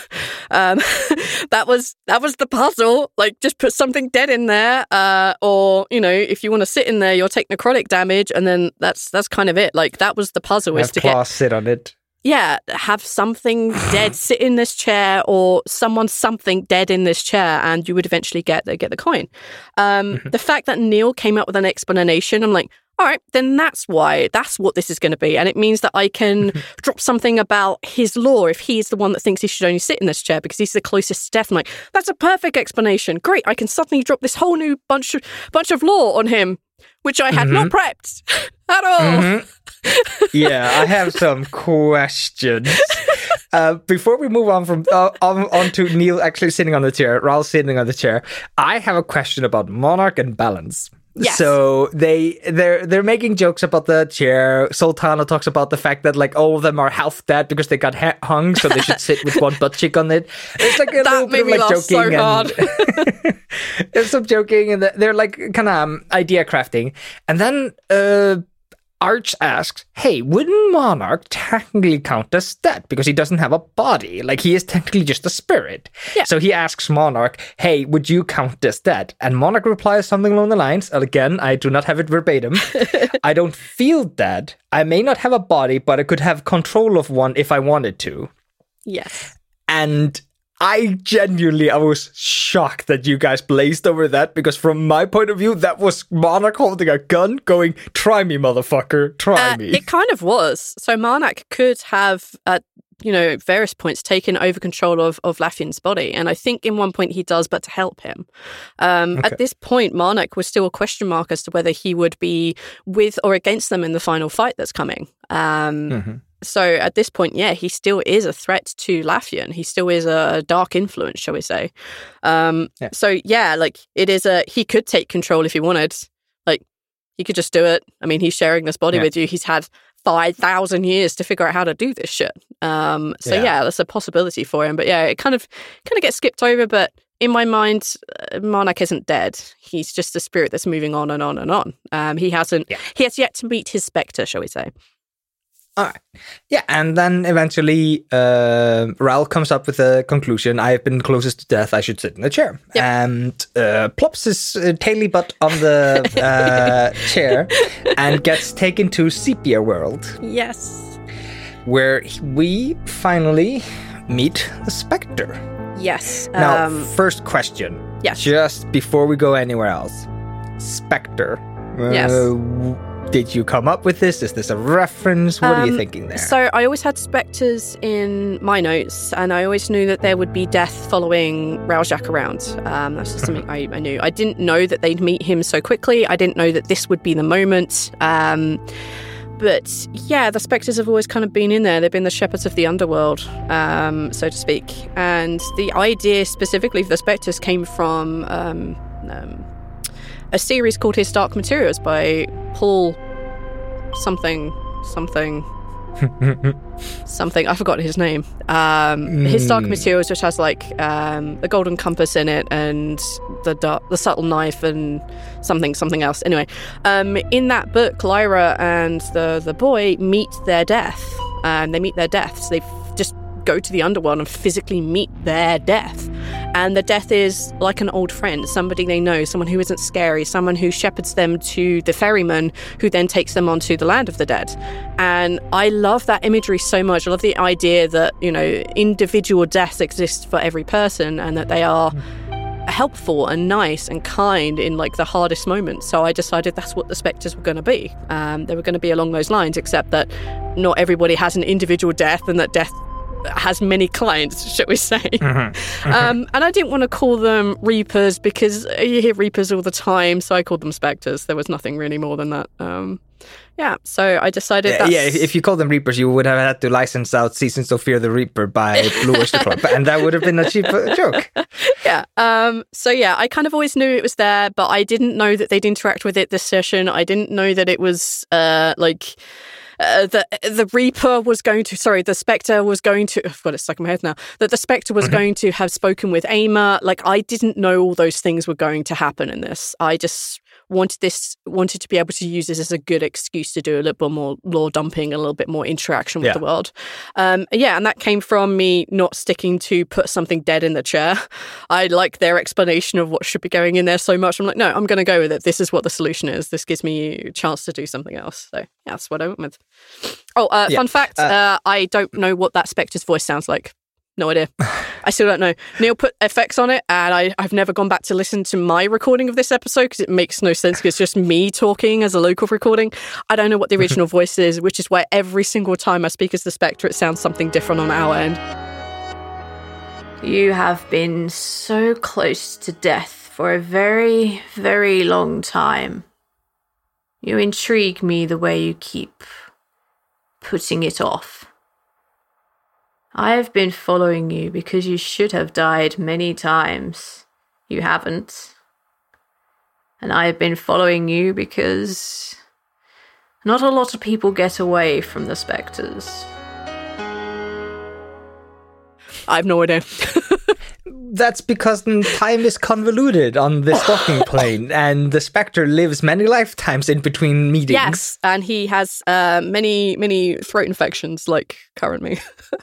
Speaker 4: Um, that was that was the puzzle. Like, just put something dead in there, uh, or you know, if you want to sit in there, you'll take necrotic damage, and then that's that's kind of it. Like, that was the puzzle.
Speaker 3: Have
Speaker 4: is to
Speaker 3: Claws
Speaker 4: get
Speaker 3: sit on it.
Speaker 4: Yeah, have something dead sit in this chair, or someone something dead in this chair, and you would eventually get the, get the coin. Um,
Speaker 3: Mm-hmm.
Speaker 4: the fact that Neil came up with an explanation, I'm like, all right, then that's why, that's what this is going to be. And it means that I can drop something about his lore if he's the one that thinks he should only sit in this chair because he's the closest to death. I'm like, that's a perfect explanation. Great, I can suddenly drop this whole new bunch of, bunch of lore on him, which I had
Speaker 3: Mm-hmm.
Speaker 4: not prepped at all.
Speaker 3: Mm-hmm. Yeah, I have some questions. Uh, before we move on from uh, on, on to Neil actually sitting on the chair, Raoul sitting on the chair, I have a question about Monarch and balance.
Speaker 4: Yes.
Speaker 3: So they they're they're making jokes about the chair. Sultana talks about the fact that like all of them are half dead because they got ha- hung, so they should sit with one butt cheek on it. It's like a
Speaker 4: That
Speaker 3: little
Speaker 4: made
Speaker 3: bit
Speaker 4: me
Speaker 3: of like
Speaker 4: laugh
Speaker 3: joking
Speaker 4: so hard.
Speaker 3: and there's some joking and they're like kind of um, idea crafting, and then uh, Arch asks, "Hey, wouldn't Monarch technically count as dead because he doesn't have a body? Like he is technically just a spirit."
Speaker 4: Yeah.
Speaker 3: So he asks Monarch, "Hey, would you count as dead?" And Monarch replies something along the lines, and again, I do not have it verbatim. "I don't feel dead. I may not have a body, but I could have control of one if I wanted to."
Speaker 4: Yes.
Speaker 3: And I genuinely, I was shocked that you guys blazed over that because from my point of view, that was Monarch holding a gun going, "Try me, motherfucker, try
Speaker 4: Uh,
Speaker 3: me."
Speaker 4: it kind of was. So Monarch could have, at you know, various points taken over control of, of Lafian's body. And I think in one point he does, but to help him. Um,
Speaker 3: Okay.
Speaker 4: At this point, Monarch was still a question mark as to whether he would be with or against them in the final fight that's coming. Um,
Speaker 3: Mm-hmm.
Speaker 4: So at this point, yeah, he still is a threat to Lafian. He still is a dark influence, shall we say. Um,
Speaker 3: Yeah.
Speaker 4: So yeah, like it is a, he could take control if he wanted. Like he could just do it. I mean, he's sharing this body
Speaker 3: Yeah.
Speaker 4: with you. He's had five thousand years to figure out how to do this shit. Um, so
Speaker 3: Yeah.
Speaker 4: yeah. that's a possibility for him. But yeah, it kind of kind of gets skipped over. But in my mind, uh, Monarch isn't dead. He's just a spirit that's moving on and on and on. Um, he hasn't.
Speaker 3: Yeah.
Speaker 4: He has yet to meet his spectre, shall we say?
Speaker 3: All right. Yeah, and then eventually uh, Raoul comes up with a conclusion. "I have been closest to death. I should sit in the chair."
Speaker 4: Yep.
Speaker 3: And uh, plops his uh, taily butt on the uh, chair and gets taken to Sepia World,
Speaker 4: Yes.
Speaker 3: where we finally meet the Spectre.
Speaker 4: Yes.
Speaker 3: Now,
Speaker 4: um,
Speaker 3: first question.
Speaker 4: yes.
Speaker 3: Just before we go anywhere else. Spectre. Uh,
Speaker 4: Yes.
Speaker 3: w- Did you come up with this? Is this a reference? What are you
Speaker 4: Um,
Speaker 3: thinking there?
Speaker 4: So I always had spectres in my notes, and I always knew that there would be death following Raoul-Jacques around. Um, that's just something I, I knew. I didn't know that they'd meet him so quickly. I didn't know that this would be the moment. Um, but yeah, the spectres have always kind of been in there. They've been the shepherds of the underworld, um, so to speak. And the idea specifically for the spectres came from um, um, a series called His Dark Materials by Paul something something something I forgot his name. Um, mm. His Dark Materials, which has like um, the golden compass in it and the dark, the subtle knife and something something else. Anyway, um, in that book, Lyra and the the boy meet their death, and they meet their deaths. They just go to the underworld and physically meet their death. And the death is like an old friend, somebody they know, someone who isn't scary, someone who shepherds them to the ferryman, who then takes them onto the land of the dead. And I love that imagery so much. I love the idea that, you know, individual deaths exist for every person and that they are helpful and nice and kind in like the hardest moments. So I decided that's what the spectres were going to be. Um, they were going to be along those lines, except that not everybody has an individual death and that death has many clients, shall we say. Mm-hmm. um, and I didn't want to call them Reapers because you hear Reapers all the time, so I called them Spectres. There was nothing really more than that. Um, yeah, so I decided
Speaker 3: yeah,
Speaker 4: that's...
Speaker 3: yeah, if, if you called them Reapers, you would have had to license out Seasons of Fear the Reaper by Blue Oyster Cult, and that would have been a cheap joke.
Speaker 4: Yeah, um, so yeah, I kind of always knew it was there, but I didn't know that they'd interact with it this session. I didn't know that it was, uh, like... Uh, the the Reaper was going to, sorry, the Spectre was going to, I've got it stuck in my head now, that the Spectre was going to have spoken with Aimer. Like, I didn't know all those things were going to happen in this. I just wanted this wanted to be able to use this as a good excuse to do a little bit more lore dumping, a little bit more interaction with
Speaker 3: Yeah.
Speaker 4: the world. Um, yeah, and that came from me not sticking to put something dead in the chair. I like their explanation of what should be going in there so much. I'm like, no, I'm going to go with it. This is what the solution is. This gives me a chance to do something else. So yeah, that's what I went with. Oh, uh,
Speaker 3: Yeah.
Speaker 4: fun fact,
Speaker 3: Uh,
Speaker 4: uh, I don't know what that Spectre's voice sounds like. No idea. I still don't know. Neil put effects on it, and I, I've never gone back to listen to my recording of this episode because it makes no sense because it's just me talking as a local recording. I don't know what the original voice is, which is why every single time I speak as the Spectre, it sounds something different on our end.
Speaker 5: You have been so close to death for a very, very long time. You intrigue me the way you keep putting it off. I have been following you because you should have died many times. You haven't. And I have been following you because not a lot of people get away from the Spectres.
Speaker 4: I have no idea.
Speaker 3: That's because time is convoluted on this docking plane, and the Spectre lives many lifetimes in between meetings.
Speaker 4: Yes, and he has uh, many, many throat infections like current me.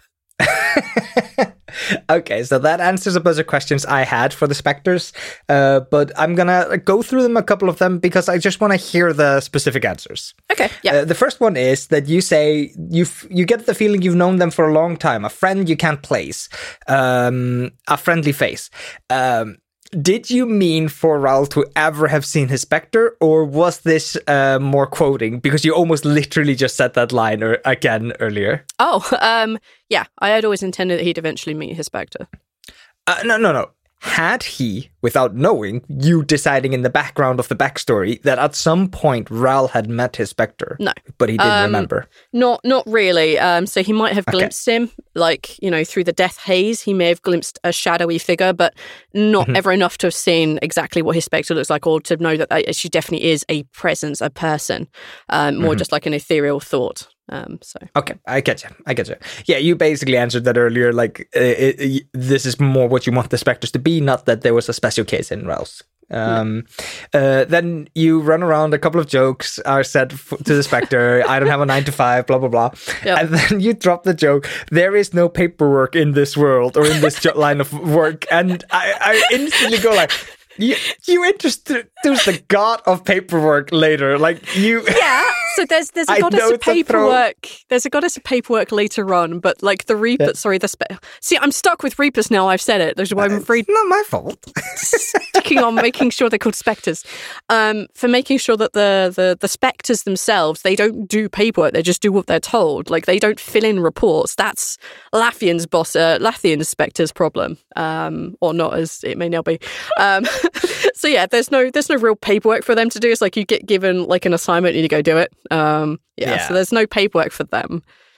Speaker 3: Okay, so that answers a bunch of questions I had for the Spectres, uh, but I'm gonna go through them, a couple of them, because I just want to hear the specific answers.
Speaker 4: Okay, yeah.
Speaker 3: Uh, the first one is that you say you you get the feeling you've known them for a long time, a friend you can't place, um, a friendly face. Um, did you mean for Raoul to ever have seen his Spectre, or was this uh, more quoting? Because you almost literally just said that line or, again earlier.
Speaker 4: Oh, um, yeah. I had always intended that he'd eventually meet his Spectre.
Speaker 3: Uh, no, no, no. Had he, without knowing, you deciding in the background of the backstory that at some point Raoul had met his Spectre?
Speaker 4: No.
Speaker 3: But he didn't
Speaker 4: Um,
Speaker 3: remember.
Speaker 4: Not not really. Um, so he might have
Speaker 3: Okay.
Speaker 4: glimpsed him, like, you know, through the death haze. He may have glimpsed a shadowy figure, but not
Speaker 3: Mhm.
Speaker 4: ever enough to have seen exactly what his Spectre looks like or to know that uh, she definitely is a presence, a person, um, more
Speaker 3: Mhm.
Speaker 4: just like an ethereal thought. Um, so
Speaker 3: Okay, I get you. I get you. Yeah, you basically answered that earlier. Like, uh, it, it, this is more what you want the Spectres to be, not that there was a special case in Raoul's. Um, uh, then you run around, a couple of jokes are said f- to the Spectre. I don't have a nine to five, blah, blah, blah.
Speaker 4: Yep.
Speaker 3: And then you drop the joke, there is no paperwork in this world or in this jo- line of work. And I, I instantly go like, you, you introduce the god of paperwork later. Like, you...
Speaker 4: yeah. So there's there's a
Speaker 3: I
Speaker 4: goddess
Speaker 3: know
Speaker 4: of
Speaker 3: it's a throw.
Speaker 4: paperwork. There's a goddess of paperwork later on, but like the Reapers,
Speaker 3: Yeah.
Speaker 4: sorry, the spe- see, I'm stuck with Reapers now. I've said it. There's why I'm afraid
Speaker 3: It's not my fault.
Speaker 4: sticking on making sure they're called Spectres, um, for making sure that the, the the Spectres themselves, they don't do paperwork, they just do what they're told. Like, they don't fill in reports. That's Lathian's boss, uh, Lathian's Spectre's problem, um, or not, as it may now be. Um, so yeah, there's no there's no real paperwork for them to do. It's like you get given like an assignment and you go do it. Um, yeah,
Speaker 3: Yeah.
Speaker 4: so there's no paperwork for them.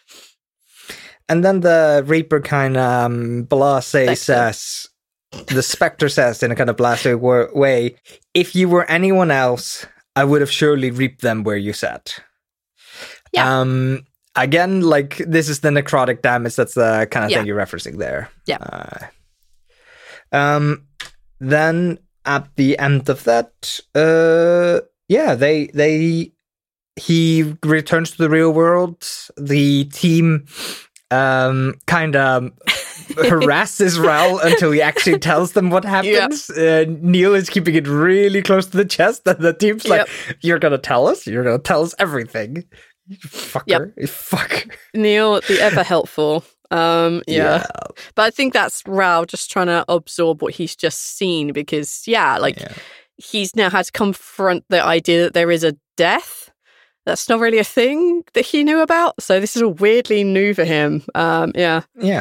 Speaker 3: And then the Reaper kind of um, blase
Speaker 4: Spectre.
Speaker 3: says, the Spectre says in a kind of blase wa- way, if you were anyone else, I would have surely reaped them where you sat.
Speaker 4: Yeah.
Speaker 3: Um, again, like, this is the necrotic damage. That's the kind of
Speaker 4: Yeah.
Speaker 3: thing you're referencing there.
Speaker 4: Yeah.
Speaker 3: Uh, um, then at the end of that, uh, yeah, they they he returns to the real world. The team um, kind of harasses Raoul until he actually tells them what happens. Uh, Neil is keeping it really close to the chest, and the team's like, "You're gonna tell us? You're gonna tell us everything, you fucker,
Speaker 4: Yep.
Speaker 3: you fuck."
Speaker 4: Neil, the ever helpful. Um, yeah.
Speaker 3: Yeah.
Speaker 4: But I think that's Raoul just trying to absorb what he's just seen because, yeah, like
Speaker 3: Yeah.
Speaker 4: he's now had to confront the idea that there is a death. That's not really a thing that he knew about. So this is all weirdly new for him. Um, yeah.
Speaker 3: Yeah.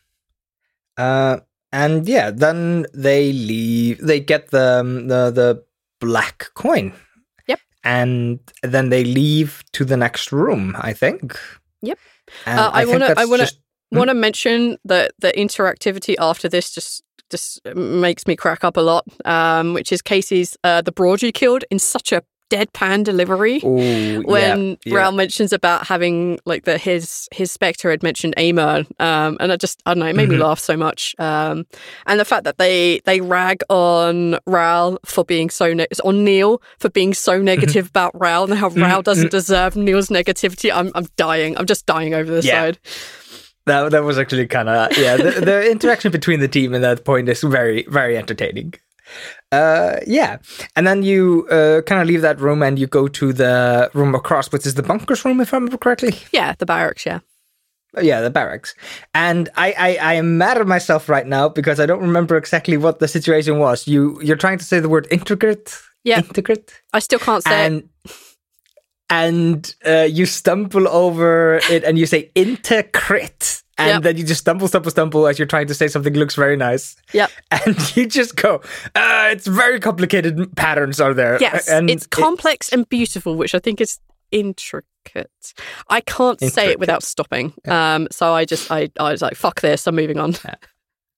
Speaker 3: Uh, and yeah, then they leave. They get the um, the the black coin.
Speaker 4: Yep.
Speaker 3: And then they leave to the next room, I think.
Speaker 4: Yep.
Speaker 3: And
Speaker 4: Uh, I
Speaker 3: think
Speaker 4: wanna- I
Speaker 3: that's
Speaker 4: wanna-
Speaker 3: just-
Speaker 4: Want to mention that the interactivity after this just just makes me crack up a lot, um, which is Casey's uh, the broad you killed in such a deadpan delivery
Speaker 3: Ooh,
Speaker 4: when
Speaker 3: yeah, yeah.
Speaker 4: Raoul mentions about having like the his his spectre had mentioned Amon, um, and I just I don't know, it made mm-hmm. me laugh so much. Um, and the fact that they they rag on Raoul for being so ne- on Neil for being so negative about Raoul and how Raoul doesn't deserve Neil's negativity. I'm I'm dying. I'm just dying over this
Speaker 3: yeah.
Speaker 4: side.
Speaker 3: That that was actually kind of yeah. The, the interaction between the team at that point is very very entertaining. Uh, yeah, and then you uh, kind of leave that room and you go to the room across, which is the bunkers room, if I remember correctly.
Speaker 4: Yeah, the barracks. Yeah,
Speaker 3: yeah, the barracks. And I, I, I am mad at myself right now because I don't remember exactly what the situation was. You you're trying to say the word integrate.
Speaker 4: Yeah,
Speaker 3: integrate.
Speaker 4: I still can't say
Speaker 3: and,
Speaker 4: it.
Speaker 3: And uh, you stumble over it and you say integrate. And
Speaker 4: yep.
Speaker 3: then you just stumble, stumble, stumble as you're trying to say something looks very nice.
Speaker 4: Yep.
Speaker 3: And you just go, uh, it's very complicated patterns are there.
Speaker 4: Yes,
Speaker 3: and
Speaker 4: it's complex it, and beautiful, which I think is intricate. I can't intricate. say it without stopping. Yeah. Um, so I just, I, I was like, fuck this, I'm moving on.
Speaker 3: Yeah.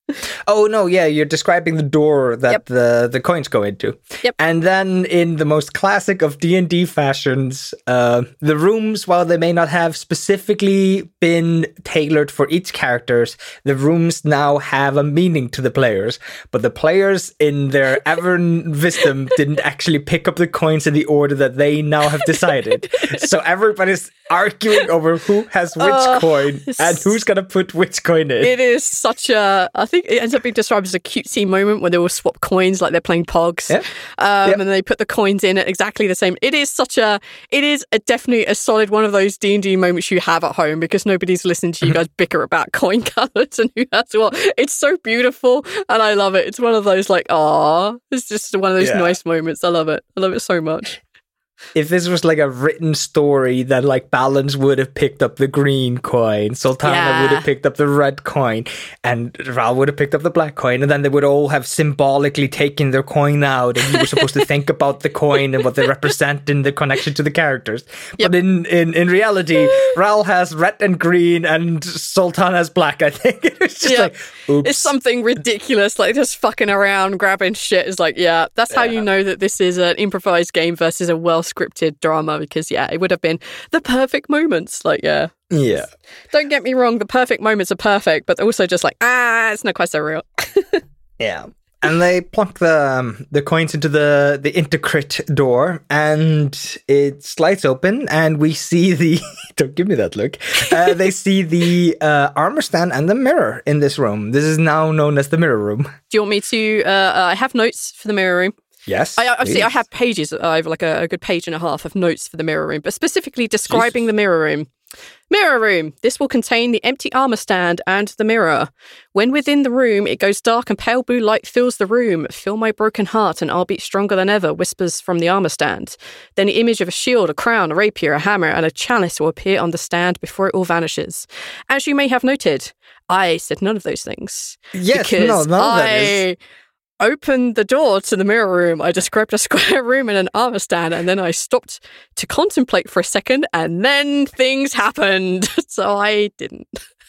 Speaker 3: Oh, no, yeah, you're describing the door that yep. the, the coins go into.
Speaker 4: Yep.
Speaker 3: And then in the most classic of D and D fashions, uh, the rooms, while they may not have specifically been tailored for each characters, the rooms now have a meaning to the players. But the players, in their ever wisdom, didn't actually pick up the coins in the order that they now have decided. So everybody's arguing over who has which uh, coin and who's going to put which coin in.
Speaker 4: It is such a... I think it ends up being described as a cutesy moment where they all swap coins like they're playing Pogs.
Speaker 3: Yeah.
Speaker 4: Um,
Speaker 3: yep.
Speaker 4: And they put the coins in at exactly the same. It is such a... It is a definitely a solid one of those D and D moments you have at home because nobody's listening to you guys bicker about coin colours and who has what. It's so beautiful and I love it. It's one of those like, aw. It's just one of those yeah. nice moments. I love it. I love it so much.
Speaker 3: If this was like a written story, then like Balance would have picked up the green coin, Sultana
Speaker 4: yeah.
Speaker 3: would have picked up the red coin, and Raoul would have picked up the black coin, and then they would all have symbolically taken their coin out, and you were supposed to think about the coin and what they represent in the connection to the characters. Yep. But in, in, in reality, Raoul has red and green, and Sultana has black, I think. It's just yep. like, oops.
Speaker 4: It's something ridiculous, like just fucking around, grabbing shit. It's like, yeah, that's how yeah. you know that this is an improvised game versus a well scripted drama because yeah it would have been the perfect moments like yeah
Speaker 3: yeah
Speaker 4: don't get me wrong, the perfect moments are perfect but also just like ah it's not quite so real.
Speaker 3: Yeah, and they plunk the um, the coins into the the integrate door and it slides open and we see the don't give me that look uh, they see the uh, armor stand and the mirror in this room. This is now known as the mirror room.
Speaker 4: Do you want me to uh, uh, I have notes for the mirror room.
Speaker 3: Yes.
Speaker 4: I obviously I have pages. I have like a, a good page and a half of notes for the mirror room, but specifically describing Jesus. the mirror room. Mirror room. This will contain the empty armor stand and the mirror. When within the room, it goes dark and pale blue light fills the room. Feel my broken heart and I'll beat stronger than ever, whispers from the armor stand. Then the image of a shield, a crown, a rapier, a hammer, and a chalice will appear on the stand before it all vanishes. As you may have noted, I said none of those things.
Speaker 3: Yes, no, none of that is...
Speaker 4: opened the door to the mirror room. I described a square room and an armor stand, and then I stopped to contemplate for a second, and then things happened. So I didn't.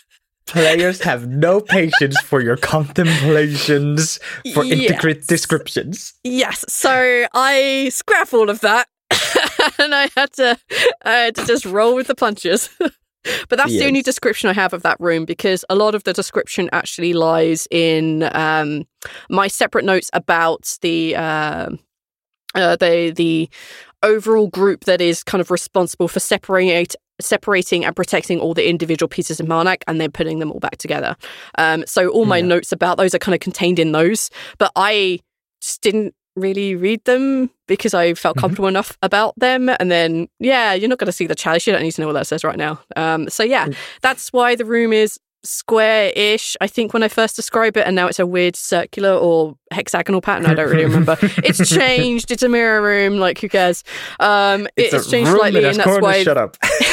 Speaker 3: Players have no patience for your contemplations for yes. integrate descriptions.
Speaker 4: Yes. So I scrap all of that, and I had to, I had to just roll with the punches. But that's yes. the only description I have of that room because a lot of the description actually lies in um, my separate notes about the uh, uh, the the overall group that is kind of responsible for separate, separating and protecting all the individual pieces of Marnak and then putting them all back together. Um, so all my yeah. notes about those are kind of contained in those, but I just didn't really read them because I felt comfortable mm-hmm. enough about them. And then, yeah, you're not going to see the chalice. You don't need to know what that says right now. Um, so, yeah, that's why the room is square-ish, I think, when I first describe it. And now it's a weird circular or hexagonal pattern. I don't really remember. It's changed. It's a mirror room. Like, who cares? Um,
Speaker 3: it's,
Speaker 4: it's
Speaker 3: a
Speaker 4: changed
Speaker 3: room
Speaker 4: slightly.
Speaker 3: That has
Speaker 4: and that's
Speaker 3: corners.
Speaker 4: why.
Speaker 3: Shut up.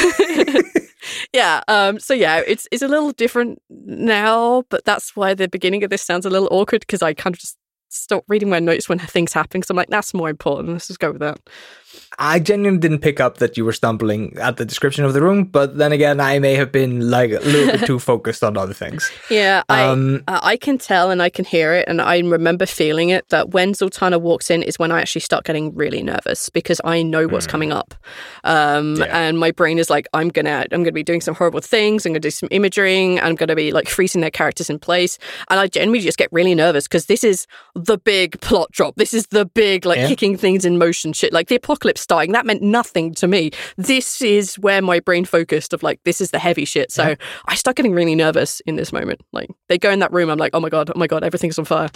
Speaker 4: Yeah, um, so yeah, it's it's a little different now, but that's why the beginning of this sounds a little awkward because I kind of just stop reading my notes when things happen because I'm like, that's more important. Let's just go with that.
Speaker 3: I genuinely didn't pick up that you were stumbling at the description of the room, but then again, I may have been like a little bit too focused on other things.
Speaker 4: Yeah,
Speaker 3: Um,
Speaker 4: I uh, I can tell and I can hear it, and I remember feeling it that when Zoltana walks in is when I actually start getting really nervous because I know what's coming up, um,
Speaker 3: Yeah.
Speaker 4: and my brain is like, I'm gonna I'm gonna be doing some horrible things. I'm gonna do some imaging. I'm gonna be like freezing their characters in place, and I genuinely just get really nervous because this is the big plot drop. This is the big like
Speaker 3: Yeah.
Speaker 4: kicking things in motion shit. Like the apocalypse starting, that meant nothing to me. This is where my brain focused of like, this is the heavy shit. So
Speaker 3: Yeah.
Speaker 4: I start getting really nervous in this moment. Like they go in that room, I'm like, oh my God, oh my God, everything's on fire.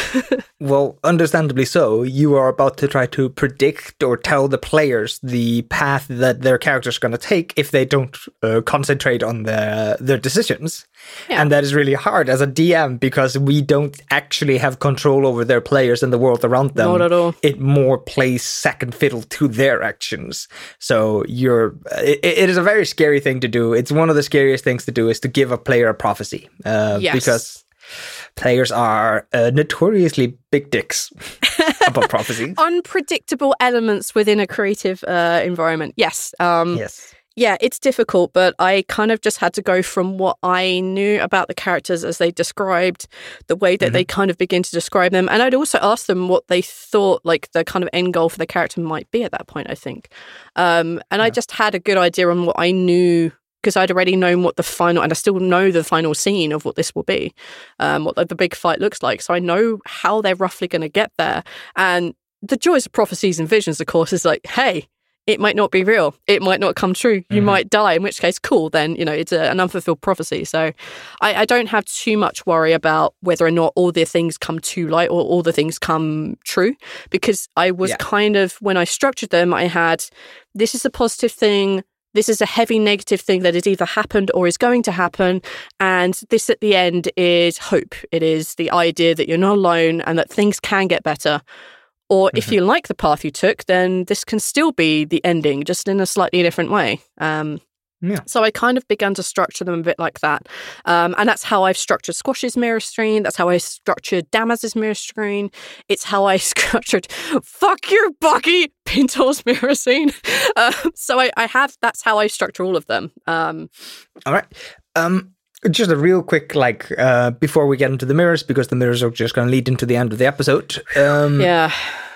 Speaker 3: Well, understandably so. You are about to try to predict or tell the players the path that their characters are going to take if they don't uh, concentrate on their their decisions.
Speaker 4: Yeah.
Speaker 3: And that is really hard as a D M because we don't actually have control over their players and the world around them.
Speaker 4: Not at all.
Speaker 3: It more plays second fiddle to their actions. So you're it, it is a very scary thing to do. It's one of the scariest things to do is to give a player a prophecy. Uh,
Speaker 4: Yes.
Speaker 3: Because players are uh, notoriously big dicks about prophecies.
Speaker 4: Unpredictable elements within a creative uh, environment. Yes. Um,
Speaker 3: Yes.
Speaker 4: Yeah, it's difficult, but I kind of just had to go from what I knew about the characters as they described, the way that
Speaker 3: Mm-hmm.
Speaker 4: they kind of begin to describe them. And I'd also ask them what they thought like the kind of end goal for the character might be at that point, I think. Um, and I just had a good idea on what I knew because I'd already known what the final, and I still know the final scene of what this will be, um, what the, the big fight looks like. So I know how they're roughly going to get there. And the joys of prophecies and visions, of course, is like, hey, it might not be real. It might not come true. You
Speaker 3: Mm-hmm.
Speaker 4: might die, in which case, cool, then, you know, it's a, an unfulfilled prophecy. So I, I don't have too much worry about whether or not all the things come to light or all the things come true, because I was
Speaker 3: Yeah.
Speaker 4: kind of, when I structured them, I had, this is a positive thing, this is a heavy negative thing that has either happened or is going to happen. And this at the end is hope. It is the idea that you're not alone and that things can get better. Or if you like the path you took, then this can still be the ending, just in a slightly different way. Um,
Speaker 3: Yeah.
Speaker 4: So I kind of began to structure them a bit like that. Um, and that's how I've structured Squash's mirror screen. That's how I structured Damaz's mirror screen. It's how I structured Fuck Your Bucky Pintor's mirror scene. Um, so I, I have, that's how I structure all of them. Um,
Speaker 3: All right. Um, just a real quick, like, uh, before we get into the mirrors, because the mirrors are just going to lead into the end of the episode. Um,
Speaker 4: yeah.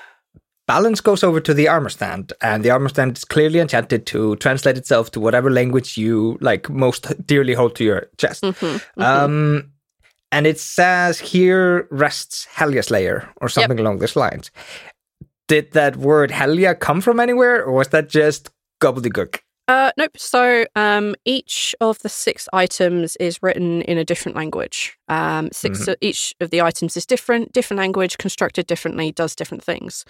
Speaker 3: Balance goes over to the armor stand, and the armor stand is clearly enchanted to translate itself to whatever language you like most dearly hold to your chest.
Speaker 4: Mm-hmm, mm-hmm.
Speaker 3: Um, and it says, "Here rests Helya Slayer," or something along those lines. Did that word Helya come from anywhere, or was that just gobbledygook?
Speaker 4: Uh, nope. So um, each of the six items is written in a different language. Um, six
Speaker 3: Mm-hmm.
Speaker 4: of, each of the items is different, different language, constructed differently, does different things.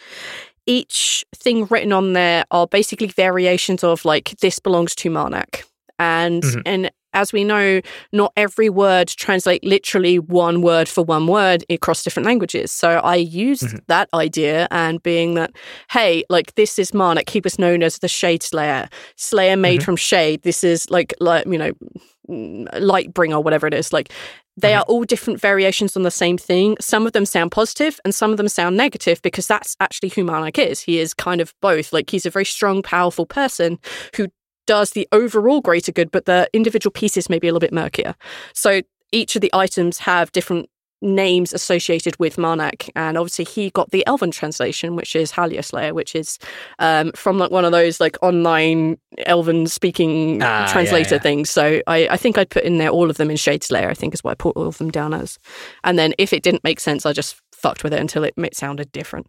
Speaker 4: Each thing written on there are basically variations of like, this belongs to Marnak. And
Speaker 3: Mhm.
Speaker 4: and as we know, not every word translate literally one word for one word across different languages. So I used
Speaker 3: Mhm.
Speaker 4: that idea, and being that, hey, like this is Marnak, he was known as the Shade Slayer, Slayer made
Speaker 3: Mhm.
Speaker 4: from shade. This is like like you know, Lightbringer, whatever it is. Like they
Speaker 3: Mhm.
Speaker 4: are all different variations on the same thing. Some of them sound positive, and some of them sound negative, because that's actually who Marnak is. He is kind of both. Like he's a very strong, powerful person who does the overall greater good, but the individual pieces may be a little bit murkier. So each of the items have different names associated with Marnak, and obviously he got the Elven translation, which is Helya Slayer, which is um, from like one of those like online Elven speaking
Speaker 3: Ah,
Speaker 4: translator
Speaker 3: yeah, yeah.
Speaker 4: things. So I, I think I'd put in there all of them in Shade Slayer, I think is what I put all of them down as. And then if it didn't make sense, I just fucked with it until it, it sounded different.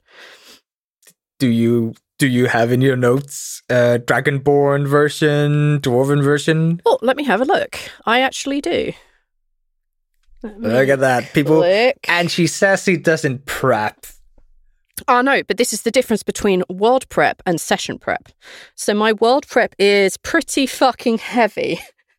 Speaker 3: Do you do you have in your notes uh, Dragonborn version, Dwarven version?
Speaker 4: Oh, let me have a look. I actually do. Let me
Speaker 3: Look at that, people.
Speaker 4: look.
Speaker 3: And she says he doesn't prep.
Speaker 4: Oh, no, but this is the difference between world prep and session prep. So my world prep is pretty fucking heavy.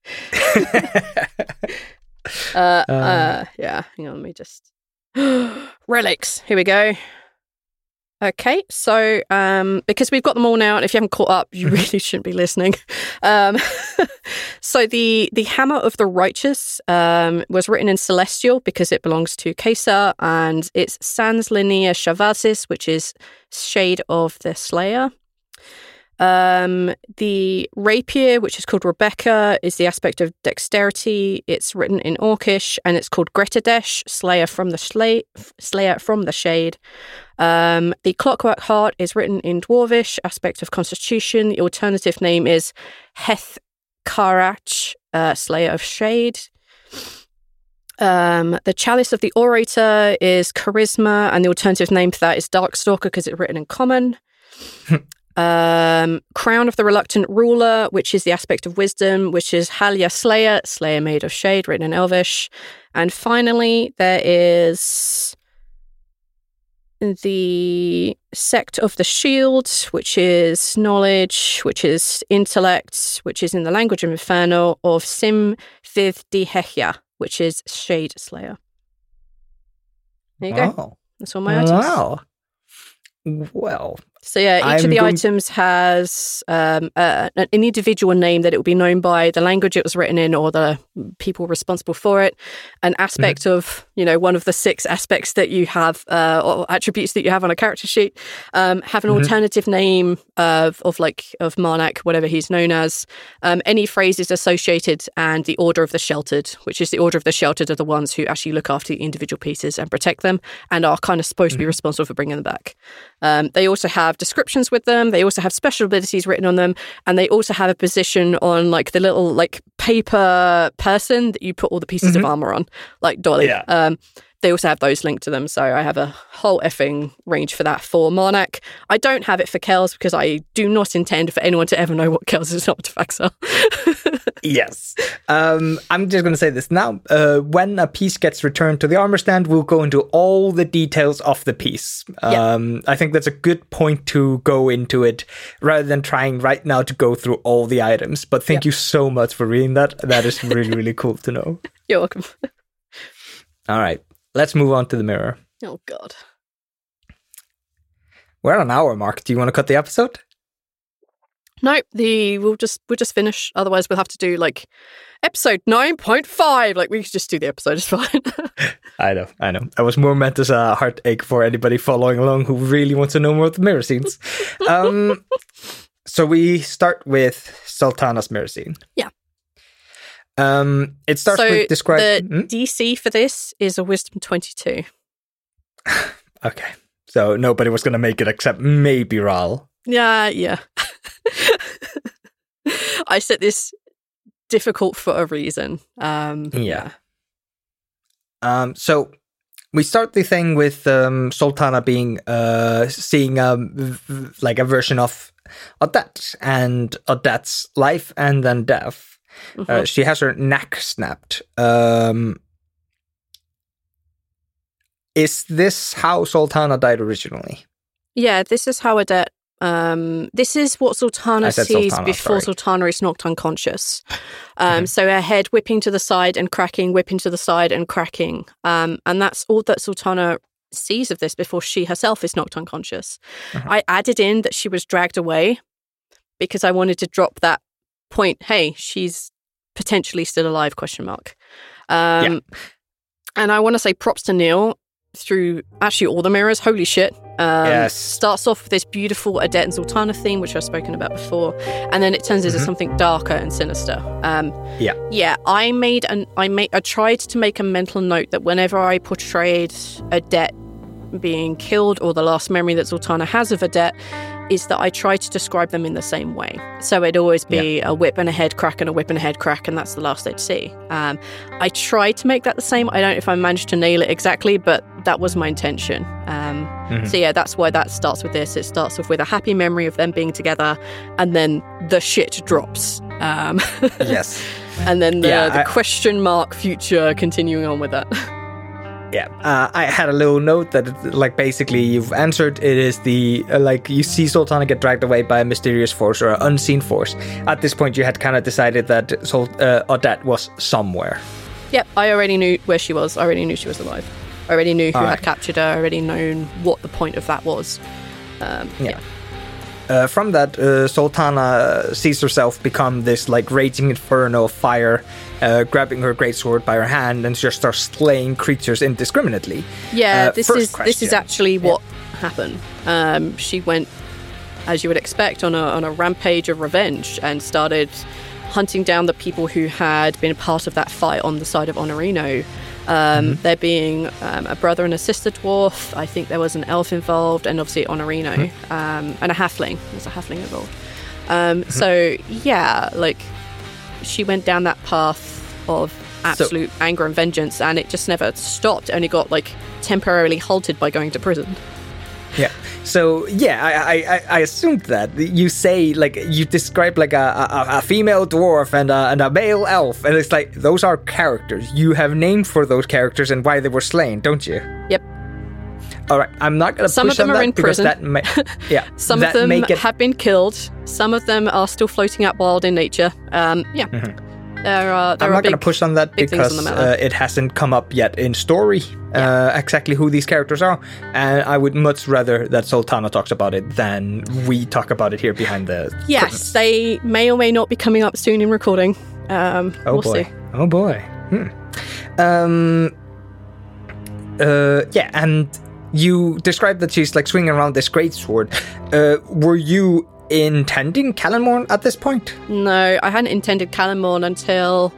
Speaker 4: uh, uh, yeah, hang on, let me just... Relics, here we go. Okay, so um, because we've got them all now, and if you haven't caught up, you really shouldn't be listening. Um, so the the Hammer of the Righteous um, was written in Celestial because it belongs to Caesar, and it's Sans Linea Shavasis, which is Shade of the Slayer. Um, the Rapier, which is called Rebecca, is the aspect of dexterity. It's written in Orcish, and it's called Gretadesh, Slayer from the Sla- Slayer from the Shade. Um, the Clockwork Heart is written in Dwarvish, aspect of Constitution. The alternative name is Heth Karach, uh, Slayer of Shade. Um, the Chalice of the Orator is Charisma, and the alternative name for that is Darkstalker because it's written in Common. Um, Crown of the Reluctant Ruler, which is the aspect of wisdom, which is Halya Slayer, Slayer made of shade, written in Elvish. And finally, there is the Sect of the Shield, which is knowledge, which is intellect, which is in the language of Infernal, of Sim Thith Dihechia, which is Shade Slayer. There you
Speaker 3: wow.
Speaker 4: go. That's all my items.
Speaker 3: Wow. Well,
Speaker 4: so yeah, each
Speaker 3: I'm
Speaker 4: of the
Speaker 3: going...
Speaker 4: items has um, uh, an individual name that it will be known by, the language it was written in, or the people responsible for it. An aspect mm-hmm. of, you know, one of the six aspects that you have, uh, or attributes that you have on a character sheet. Um, have an mm-hmm. alternative name of, of like of Marnak, whatever he's known as. Um, any phrases associated, and the Order of the Sheltered, which is the Order of the Sheltered are the ones who actually look after the individual pieces and protect them, and are kind of supposed mm-hmm. to be responsible for bringing them back. Um, they also have descriptions with them. They also have special abilities written on them, and they also have a position on like the little like paper person that you put all the pieces mm-hmm. of armor on, like Dolly.
Speaker 3: Yeah.
Speaker 4: Um, they also have those linked to them, so I have a whole effing range for that for Marnak. I don't have it for Kells because I do not intend for anyone to ever know what Kells' artifacts are.
Speaker 3: Yes. Um, I'm just going to say this now. Uh, when a piece gets returned to the armor stand, we'll go into all the details of the piece. Um, yeah. I think that's a good point to go into it rather than trying right now to go through all the items. But thank yeah. you so much for reading that. That is really, really cool to know.
Speaker 4: You're welcome.
Speaker 3: All right. Let's move on to the mirror.
Speaker 4: Oh, God.
Speaker 3: We're at an hour mark. Do you want to cut the episode?
Speaker 4: No, the we'll just we'll just finish. Otherwise, we'll have to do like episode nine point five. Like we could just do the episode. It's fine.
Speaker 3: I know, I know. I was more meant as a heartache for anybody following along who really wants to know more of the mirror scenes. um, so we start with Sultana's mirror scene.
Speaker 4: Yeah.
Speaker 3: Um, it starts
Speaker 4: so
Speaker 3: with describing...
Speaker 4: the hmm? D C for this is a Wisdom twenty-two.
Speaker 3: Okay. So nobody was going to make it except maybe Ral.
Speaker 4: Yeah, yeah. I set this difficult for a reason. Um,
Speaker 3: yeah.
Speaker 4: yeah.
Speaker 3: Um, so we start the thing with um, Sultana being uh, seeing um, v- like a version of Odette and Odette's life and then death. Mm-hmm. Uh, she has her neck snapped. Um, is this how Sultana died originally?
Speaker 4: Yeah, this is how Odette. Um, this is what Sultana sees
Speaker 3: Sultana,
Speaker 4: before
Speaker 3: sorry.
Speaker 4: Sultana is knocked unconscious. Um,
Speaker 3: mm-hmm.
Speaker 4: So her head whipping to the side and cracking, whipping to the side and cracking. Um, and that's all that Sultana sees of this before she herself is knocked unconscious. Mm-hmm. I added in that she was dragged away because I wanted to drop that point. Hey, she's potentially still alive, question mark. Um, yeah. And I want to say props to Neil through actually all the mirrors. Holy shit. Um,
Speaker 3: yes.
Speaker 4: Starts off with this beautiful Odette and Sultana theme, which I've spoken about before, and then it turns mm-hmm. into something darker and sinister. Um,
Speaker 3: yeah,
Speaker 4: yeah. I made an I made I tried to make a mental note that whenever I portrayed Odette being killed, or the last memory that Sultana has of Odette, is that I try to describe them in the same way. So it'd always be yeah. a whip and a head crack and a whip and a head crack, and that's the last they'd see. Um, I tried to make that the same. I don't know if I managed to nail it exactly, but that was my intention. Um, mm-hmm. So yeah, that's why that starts with this. It starts off with a happy memory of them being together, and then the shit drops. Um,
Speaker 3: yes.
Speaker 4: And then the,
Speaker 3: yeah,
Speaker 4: the
Speaker 3: I...
Speaker 4: question mark future continuing on with that.
Speaker 3: Yeah, uh, I had a little note that, it, like, basically you've answered. It is the, uh, like, you see Sultana get dragged away by a mysterious force or an unseen force. At this point, you had kind of decided that Sol- uh, Odette was somewhere.
Speaker 4: Yep, I already knew where she was. I already knew she was alive. I already knew who
Speaker 3: All
Speaker 4: had
Speaker 3: right.
Speaker 4: captured her. I already known what the point of that was. Um,
Speaker 3: Yeah.
Speaker 4: yeah.
Speaker 3: Uh, from that, uh, Sultana sees herself become this like raging inferno of fire, uh, grabbing her greatsword by her hand and just starts slaying creatures indiscriminately.
Speaker 4: Yeah,
Speaker 3: Uh,
Speaker 4: this
Speaker 3: first
Speaker 4: is this is
Speaker 3: question.
Speaker 4: actually what happened. Um, she went, as you would expect, on a on a rampage of revenge and started hunting down the people who had been part of that fight on the side of Honorino. Um, mm-hmm. There being um, a brother and a sister dwarf. I think there was an elf involved, and obviously Honorino, mm-hmm. um, and a halfling. There's a halfling involved. Um, mm-hmm. So yeah, like she went down that path of absolute so, anger and vengeance, and it just never stopped. It only got like temporarily halted by going to prison.
Speaker 3: Yeah. So yeah, I, I I assumed that you say like you describe like a, a, a female dwarf and a, and a male elf, and it's like those are characters. You have named for those characters and why they were slain, don't you?
Speaker 4: Yep.
Speaker 3: All right, I'm not gonna.
Speaker 4: Some
Speaker 3: push
Speaker 4: of them
Speaker 3: on
Speaker 4: are
Speaker 3: that
Speaker 4: in prison.
Speaker 3: That may, yeah.
Speaker 4: Some
Speaker 3: that
Speaker 4: of them
Speaker 3: make it...
Speaker 4: have been killed. Some of them are still floating out wild in nature. Um, yeah.
Speaker 3: Mm-hmm.
Speaker 4: There are, there
Speaker 3: I'm
Speaker 4: are
Speaker 3: not going to
Speaker 4: big,
Speaker 3: push on that because
Speaker 4: on
Speaker 3: uh, it hasn't come up yet in story
Speaker 4: yeah.
Speaker 3: uh, exactly who these characters are, and I would much rather that Sultana talks about it than we talk about it here behind the
Speaker 4: yes
Speaker 3: curtains.
Speaker 4: They may or may not be coming up soon in recording. Um,
Speaker 3: oh
Speaker 4: we'll
Speaker 3: boy
Speaker 4: see.
Speaker 3: oh boy hmm. um uh yeah and you described that she's like swinging around this greatsword. Uh, were you intending Callanmorn at this point?
Speaker 4: No, I hadn't intended Callanmorn until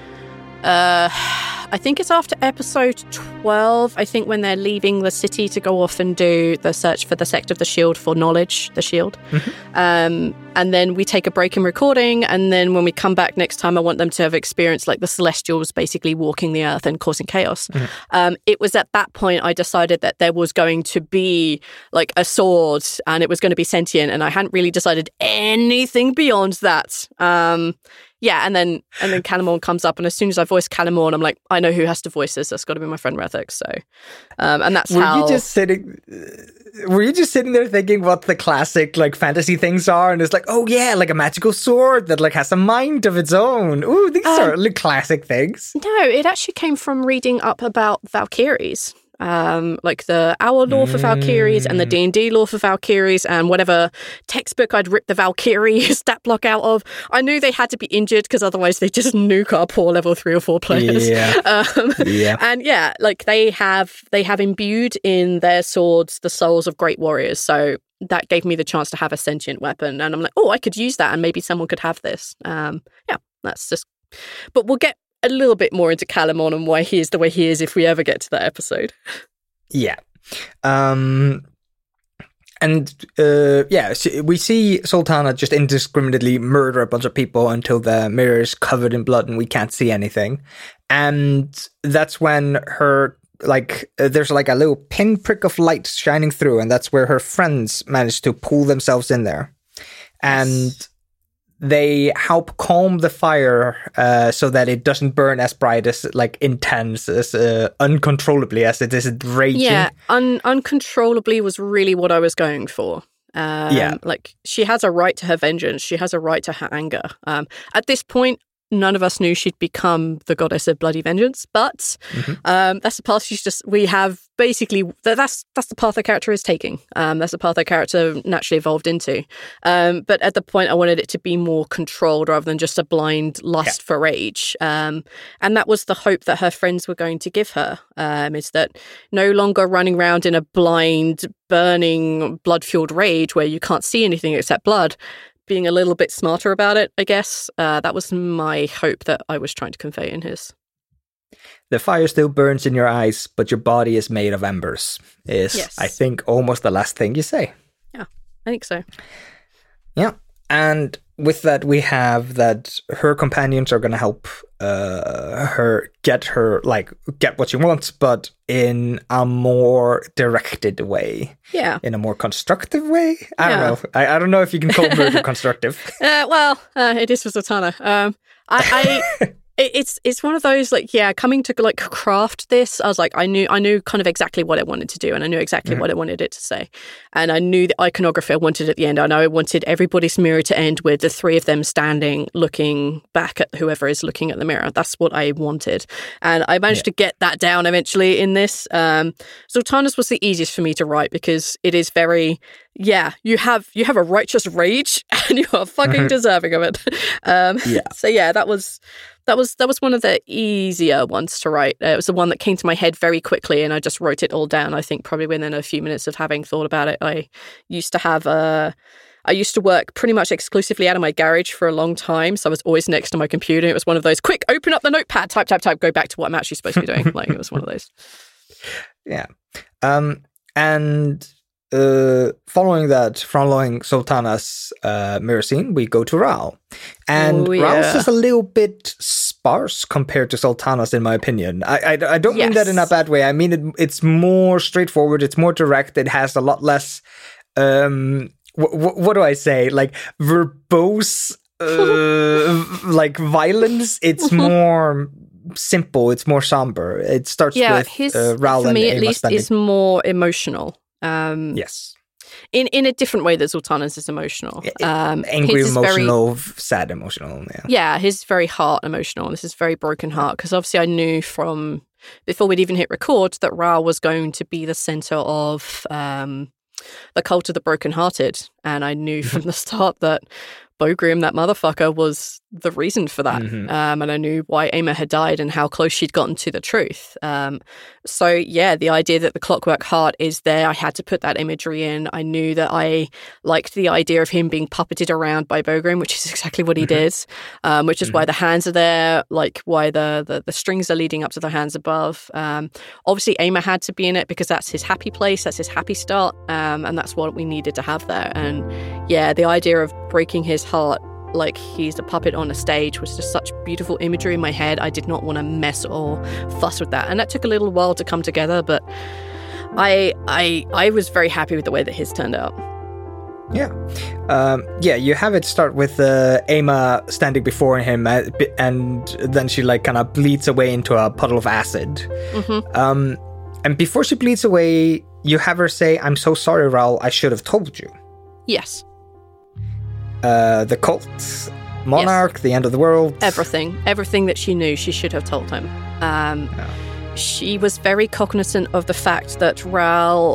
Speaker 4: uh, I think it's after episode twelve. I think when they're leaving the city to go off and do the search for the sect of the shield for knowledge, the shield. Mm-hmm. Um, and then we take a break in recording, and then when we come back next time, I want them to have experienced like the Celestials basically walking the earth and causing chaos. Mm-hmm. Um, it was at that point I decided that there was going to be like a sword and it was going to be sentient, and I hadn't really decided anything beyond that. Um, yeah, and then and then Callanmorn comes up, and as soon as I voice Callanmorn, I'm like, I know who has to voice this. That's got to be my friend Rethix. So, um, and that's
Speaker 3: were
Speaker 4: how.
Speaker 3: you just sitting? Were you just sitting there thinking what the classic like fantasy things are, and it's like, oh yeah, like a magical sword that like has a mind of its own. Ooh, these um, are like classic things.
Speaker 4: No, it actually came from reading up about Valkyries. Um, like the Our lore for Valkyries and the D and D lore for Valkyries and whatever textbook I'd ripped the Valkyrie stat block out of. I knew they had to be injured because otherwise they just nuke our poor level three or four players.
Speaker 3: Yeah.
Speaker 4: Um,
Speaker 3: yeah.
Speaker 4: And yeah, like they have they have imbued in their swords the souls of great warriors. So that gave me the chance to have a sentient weapon, and I'm like, oh, I could use that, and maybe someone could have this. Um, yeah, that's just. But we'll get a little bit more into Callanmorn and why he is the way he is if we ever get to that episode.
Speaker 3: Yeah. Um, and uh, yeah, we see Sultana just indiscriminately murder a bunch of people until the mirror is covered in blood and we can't see anything. And that's when her, like, uh, there's like a little pinprick of light shining through, and that's where her friends manage to pull themselves in there. And yes. They help calm the fire uh, so that it doesn't burn as bright, as like intense, as uh, uncontrollably as it is raging.
Speaker 4: Yeah, un- uncontrollably was really what I was going for. Um,
Speaker 3: yeah.
Speaker 4: Like, she has a right to her vengeance. She has a right to her anger. Um, at this point, none of us knew she'd become the goddess of bloody vengeance, but mm-hmm. um, that's the path she's just, we have basically, that's that's the path the character is taking. Um, that's the path the character naturally evolved into. Um, but at the point, I wanted it to be more controlled rather than just a blind lust yeah. for rage. Um, and that was the hope that her friends were going to give her, um, is that no longer running around in a blind, burning, blood-fueled rage where you can't see anything except blood, being a little bit smarter about it, I guess. Uh, that was my hope that I was trying to convey in his.
Speaker 3: The fire still burns in your eyes, but your body is made of embers, is, yes. I think, almost the last thing you say.
Speaker 4: Yeah, I think so.
Speaker 3: Yeah, and with that, we have that her companions are going to help uh, her get her, like, get what she wants, but in a more directed way.
Speaker 4: Yeah.
Speaker 3: In a more constructive way? I
Speaker 4: yeah.
Speaker 3: don't know. I, I don't know if you can call murder constructive.
Speaker 4: Uh, well, uh, it is for Sultana. Um, I... I... It's it's one of those, like, yeah, coming to like craft this, I was like, I knew I knew kind of exactly what I wanted to do, and I knew exactly mm-hmm. what I wanted it to say. And I knew the iconography I wanted at the end. I know I wanted everybody's mirror to end with the three of them standing, looking back at whoever is looking at the mirror. That's what I wanted. And I managed yeah. to get that down eventually in this. Um, Sultana's was the easiest for me to write because it is very yeah, you have you have a righteous rage, and you are fucking deserving of it. Um,
Speaker 3: yeah.
Speaker 4: So yeah, that was that was that was one of the easier ones to write. Uh, it was the one that came to my head very quickly, and I just wrote it all down. I think probably within a few minutes of having thought about it. I used to have a. I used to work pretty much exclusively out of my garage for a long time, so I was always next to my computer. It was one of those, quick, open up the notepad, type, type, type, go back to what I'm actually supposed to be doing. Like, it was one of those.
Speaker 3: Yeah. Um, and uh, following that, following Sultana's uh, mirror scene, we go to Ral. And
Speaker 4: oh, yeah.
Speaker 3: Ral's is a little bit sparse compared to Sultana's, in my opinion. I I, I don't
Speaker 4: yes.
Speaker 3: mean that in a bad way. I mean, it, it's more straightforward. It's more direct. It has a lot less... Um, W- w- what do I say? Like verbose, uh, like violence. It's more simple. It's more somber. It starts
Speaker 4: yeah,
Speaker 3: with
Speaker 4: his,
Speaker 3: uh, Ral
Speaker 4: for
Speaker 3: and
Speaker 4: me
Speaker 3: Aema
Speaker 4: at least,
Speaker 3: standing.
Speaker 4: is more emotional. Um,
Speaker 3: yes,
Speaker 4: in in a different way that Sultana's is emotional. Um,
Speaker 3: Angry,
Speaker 4: his is
Speaker 3: emotional,
Speaker 4: very,
Speaker 3: sad, emotional. Yeah,
Speaker 4: yeah, his is very heart emotional. This is very broken heart because obviously I knew from before we'd even hit record that Ral was going to be the center of. Um, the cult of the brokenhearted, and I knew from the start that Bogrim, that motherfucker, was the reason for that.
Speaker 3: Mm-hmm.
Speaker 4: Um, and I knew why Aema had died and how close she'd gotten to the truth. Um, so, yeah, the idea that the Clockwork Heart is there, I had to put that imagery in. I knew that I liked the idea of him being puppeted around by Bogrim, which is exactly what he mm-hmm. did, um, which is mm-hmm. why the hands are there, like why the, the, the strings are leading up to the hands above. Um, obviously, Aema had to be in it because that's his happy place, that's his happy start, um, and that's what we needed to have there. And, yeah, the idea of breaking his heart like he's a puppet on a stage was just such beautiful imagery in my head. I did not want to mess or fuss with that, and that took a little while to come together, but I I I was very happy with the way that his turned out.
Speaker 3: Yeah. Um, yeah, you have it start with uh, Aema standing before him, uh, and then she like kind of bleeds away into a puddle of acid. Mm-hmm. Um, and before she bleeds away, you have her say, "I'm so sorry, Ral, I should have told you."
Speaker 4: Yes.
Speaker 3: Uh, the cult, monarch, yes. the end of the world.
Speaker 4: Everything. Everything that she knew, she should have told him. Um, yeah. She was very cognizant of the fact that Ral...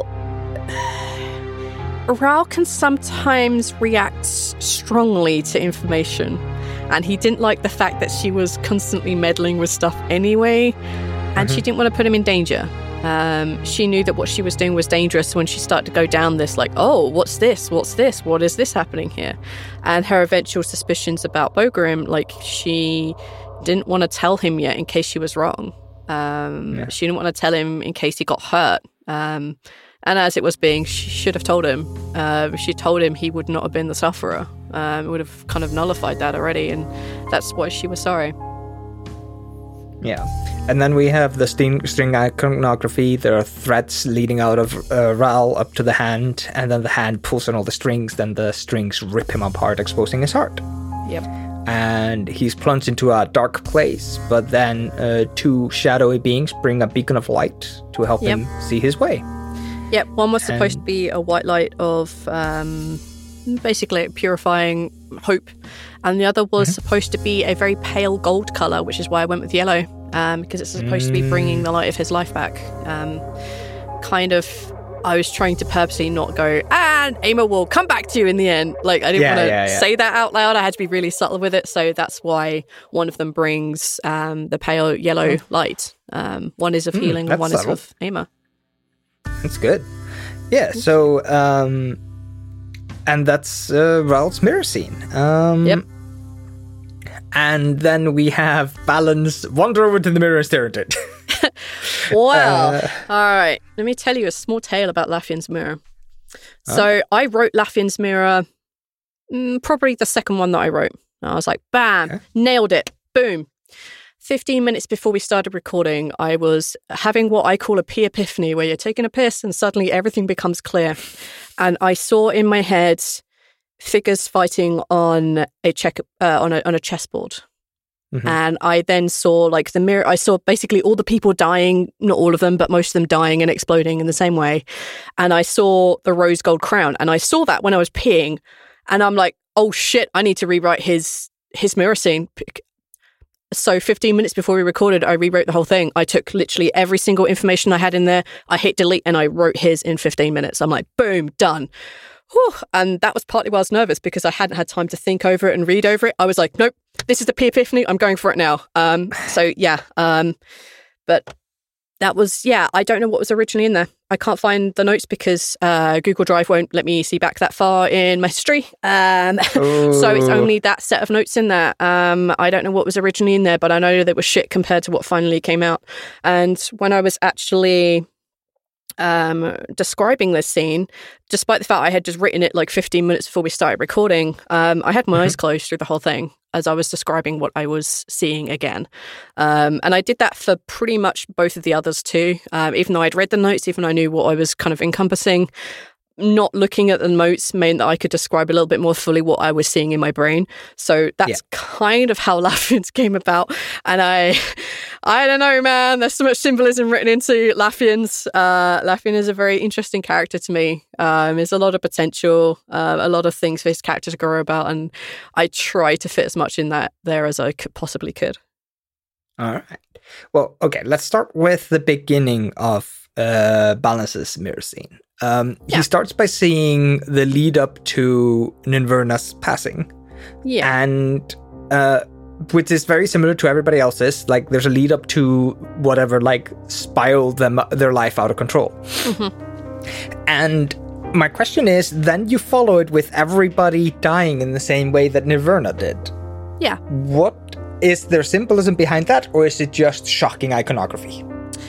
Speaker 4: Ral can sometimes react strongly to information. And he didn't like the fact that she was constantly meddling with stuff anyway. And mm-hmm. she didn't want to put him in danger. Um, she knew that what she was doing was dangerous when she started to go down this, like, oh, what's this? What's this? What is this happening here? And her eventual suspicions about Bogrim, like, she didn't want to tell him yet in case she was wrong. Um, yeah. She didn't want to tell him in case he got hurt. Um, and as it was being, she should have told him. Uh, if she told him, he would not have been the sufferer. Um, it would have kind of nullified that already, and that's why she was sorry.
Speaker 3: Yeah. And then we have the string, string iconography. There are threads leading out of uh, Ral up to the hand, and then the hand pulls on all the strings, then the strings rip him apart, exposing his heart.
Speaker 4: Yep.
Speaker 3: And he's plunged into a dark place, but then uh, two shadowy beings bring a beacon of light to help yep. him see his way.
Speaker 4: Yep, one was supposed and... to be a white light of um, basically purifying hope, and the other was mm-hmm. supposed to be a very pale gold colour, which is why I went with yellow. Um, because it's supposed mm. to be bringing the light of his life back. Um, kind of, I was trying to purposely not go, and Aema will come back to you in the end. Like, I didn't
Speaker 3: yeah,
Speaker 4: want to
Speaker 3: yeah, yeah.
Speaker 4: say that out loud. I had to be really subtle with it. So that's why one of them brings um, the pale yellow oh. light. Um, one is of mm, healing, and one subtle. is of Aema.
Speaker 3: That's good. Yeah, so, um, and that's uh, Ral's mirror scene. Um,
Speaker 4: yep.
Speaker 3: And then we have Balance wander over to the mirror and stare at it.
Speaker 4: Well,
Speaker 3: uh,
Speaker 4: all right. Let me tell you a small tale about Lafian's mirror. So uh, I wrote Lafian's mirror, mm, probably the second one that I wrote. I was like, bam, okay. nailed it, boom. fifteen minutes before we started recording, I was having what I call a pee epiphany, where you're taking a piss and suddenly everything becomes clear. And I saw in my head figures fighting on a check uh, on a on a chessboard, mm-hmm. and I then saw like the mirror. I saw basically all the people dying, not all of them, but most of them dying and exploding in the same way. And I saw the rose gold crown, and I saw that when I was peeing, and I'm like, oh shit, I need to rewrite his his mirror scene. So fifteen minutes before we recorded, I rewrote the whole thing. I took literally every single information I had in there. I hit delete and I wrote his in fifteen minutes. I'm like, boom, done. whew, and that was partly why I was nervous, because I hadn't had time to think over it and read over it. I was like, nope, this is the P Epiphany. I'm going for it now. Um, so yeah, um, but that was, yeah, I don't know what was originally in there. I can't find the notes because uh, Google Drive won't let me see back that far in my history. Um, so it's only that set of notes in there. Um, I don't know what was originally in there, but I know that it was shit compared to what finally came out. And when I was actually um, describing this scene, despite the fact I had just written it like fifteen minutes before we started recording, um, I had my mm-hmm. eyes closed through the whole thing as I was describing what I was seeing again. Um, and I did that for pretty much both of the others too. Um, even though I'd read the notes, even though I knew what I was kind of encompassing, not looking at the notes meant that I could describe a little bit more fully what I was seeing in my brain. So that's yeah. kind of how Laffians came about. And I, I don't know, man, there's so much symbolism written into Laffians. Uh, Laffian is a very interesting character to me. Um, there's a lot of potential, uh, a lot of things for his character to grow about. And I try to fit as much in that there as I could, possibly could.
Speaker 3: All right. Well, okay, let's start with the beginning of uh, Balance's mirror scene. Um, yeah. He starts by seeing the lead up to Ninverna's passing.
Speaker 4: Yeah.
Speaker 3: And uh, which is very similar to everybody else's. Like, there's a lead up to whatever, like, spiraled them their life out of control. Mm-hmm. And my question is, then you follow it with everybody dying in the same way that Ninverna did.
Speaker 4: Yeah.
Speaker 3: What is there symbolism behind that, or is it just shocking iconography?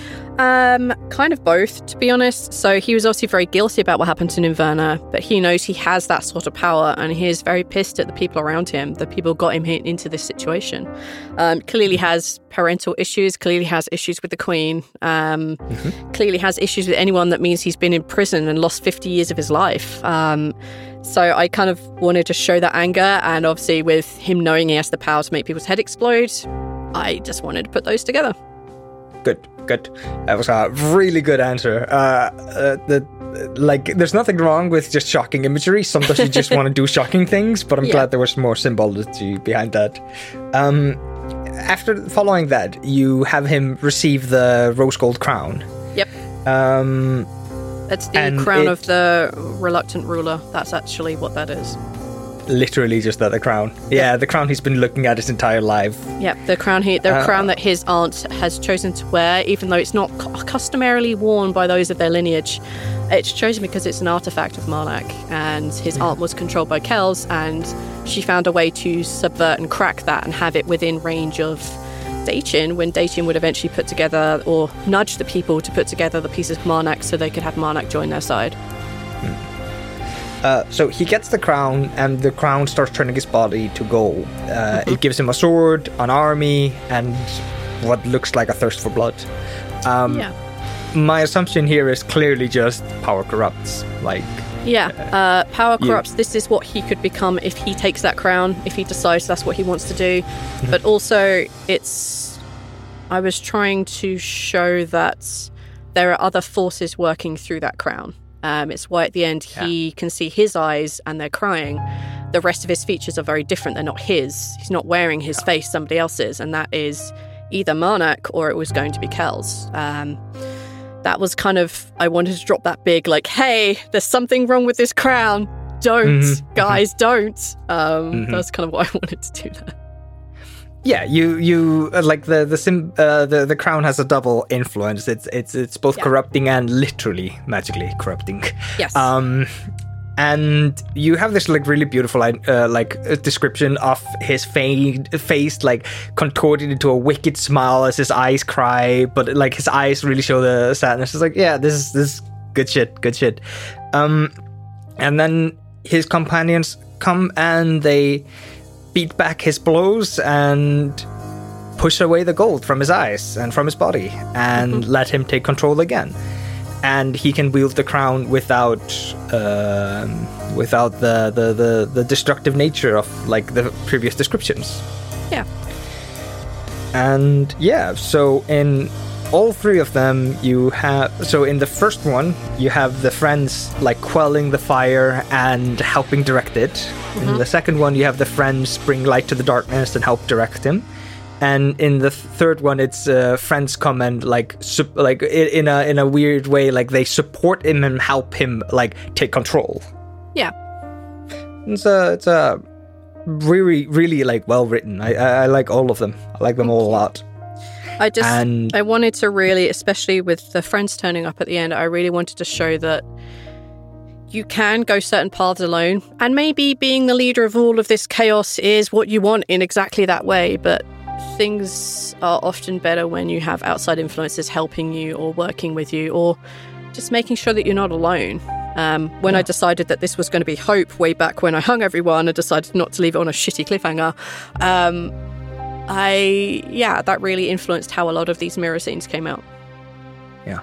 Speaker 4: Um, kind of both, to be honest. So he was obviously very guilty about what happened to Ninverna, but he knows he has that sort of power, and he is very pissed at the people around him, the people got him into this situation. Um, clearly has parental issues, clearly has issues with the Queen, um, mm-hmm. clearly has issues with anyone that means he's been in prison and lost fifty years of his life. Um, so I kind of wanted to show that anger, and obviously with him knowing he has the power to make people's head explode, I just wanted to put those together.
Speaker 3: Good, good. That was a really good answer. Uh, uh, the like, there's nothing wrong with just shocking imagery. Sometimes you just want to do shocking things, but I'm yeah. glad there was more symbology behind that. Um, after following that, you have him receive the rose gold crown.
Speaker 4: Yep.
Speaker 3: Um,
Speaker 4: That's the crown it, of the reluctant ruler. That's actually what that is.
Speaker 3: Literally just that, the crown. Yeah, the crown he's been looking at his entire life.
Speaker 4: Yep, the crown he, the uh, crown that his aunt has chosen to wear, even though it's not customarily worn by those of their lineage. It's chosen because it's an artifact of Marnak, and his aunt was controlled by Kells, and she found a way to subvert and crack that and have it within range of Dachin, when Dachin would eventually put together or nudge the people to put together the pieces of Marnak so they could have Marnak join their side.
Speaker 3: Hmm. Uh, so he gets the crown, and the crown starts turning his body to gold. Uh, mm-hmm. It gives him a sword, an army, and what looks like a thirst for blood. Um, yeah. My assumption here is clearly just power corrupts. Like,
Speaker 4: yeah, uh, power corrupts. You. This is what he could become if he takes that crown, if he decides that's what he wants to do. Mm-hmm. But also, it's. I was trying to show that there are other forces working through that crown. Um, it's why at the end he yeah. can see his eyes and they're crying. The rest of his features are very different. They're not his. He's not wearing his yeah. face, somebody else's. And that is either Marnak or it was going to be Kells. Um, that was kind of, I wanted to drop that big, like, hey, there's something wrong with this crown. Don't, mm-hmm. guys, don't. Um, mm-hmm. That's kind of why I wanted to do that.
Speaker 3: Yeah, you you uh, like the the sim uh, the the crown has a double influence. It's it's it's both yeah. corrupting and literally magically corrupting.
Speaker 4: Yes.
Speaker 3: Um, and you have this like really beautiful uh, like uh, description of his fa- face like contorted into a wicked smile as his eyes cry, but like his eyes really show the sadness. It's like, yeah, this is this is good shit, good shit. Um, and then his companions come and they beat back his blows and push away the gold from his eyes and from his body and mm-hmm. let him take control again. And he can wield the crown without uh, without the, the, the, the destructive nature of like the previous descriptions.
Speaker 4: Yeah.
Speaker 3: And yeah, so in all three of them you have, so in the first one you have the friends like quelling the fire and helping direct it. Mm-hmm. In the second one you have the friends bring light to the darkness and help direct him. And in the third one it's uh, friends come and like su- like in a in a weird way, like they support him and help him like take control.
Speaker 4: Yeah.
Speaker 3: It's a, it's a really, really like well written. I, I, I like all of them. I like them all a lot.
Speaker 4: I just,
Speaker 3: and...
Speaker 4: I wanted to really, especially with the friends turning up at the end, I really wanted to show that you can go certain paths alone. And maybe being the leader of all of this chaos is what you want in exactly that way. But things are often better when you have outside influences helping you or working with you or just making sure that you're not alone. Um, when yeah. I decided that this was going to be Hope way back when I hung everyone and decided not to leave it on a shitty cliffhanger, um, I, yeah, that really influenced how a lot of these mirror scenes came out.
Speaker 3: Yeah.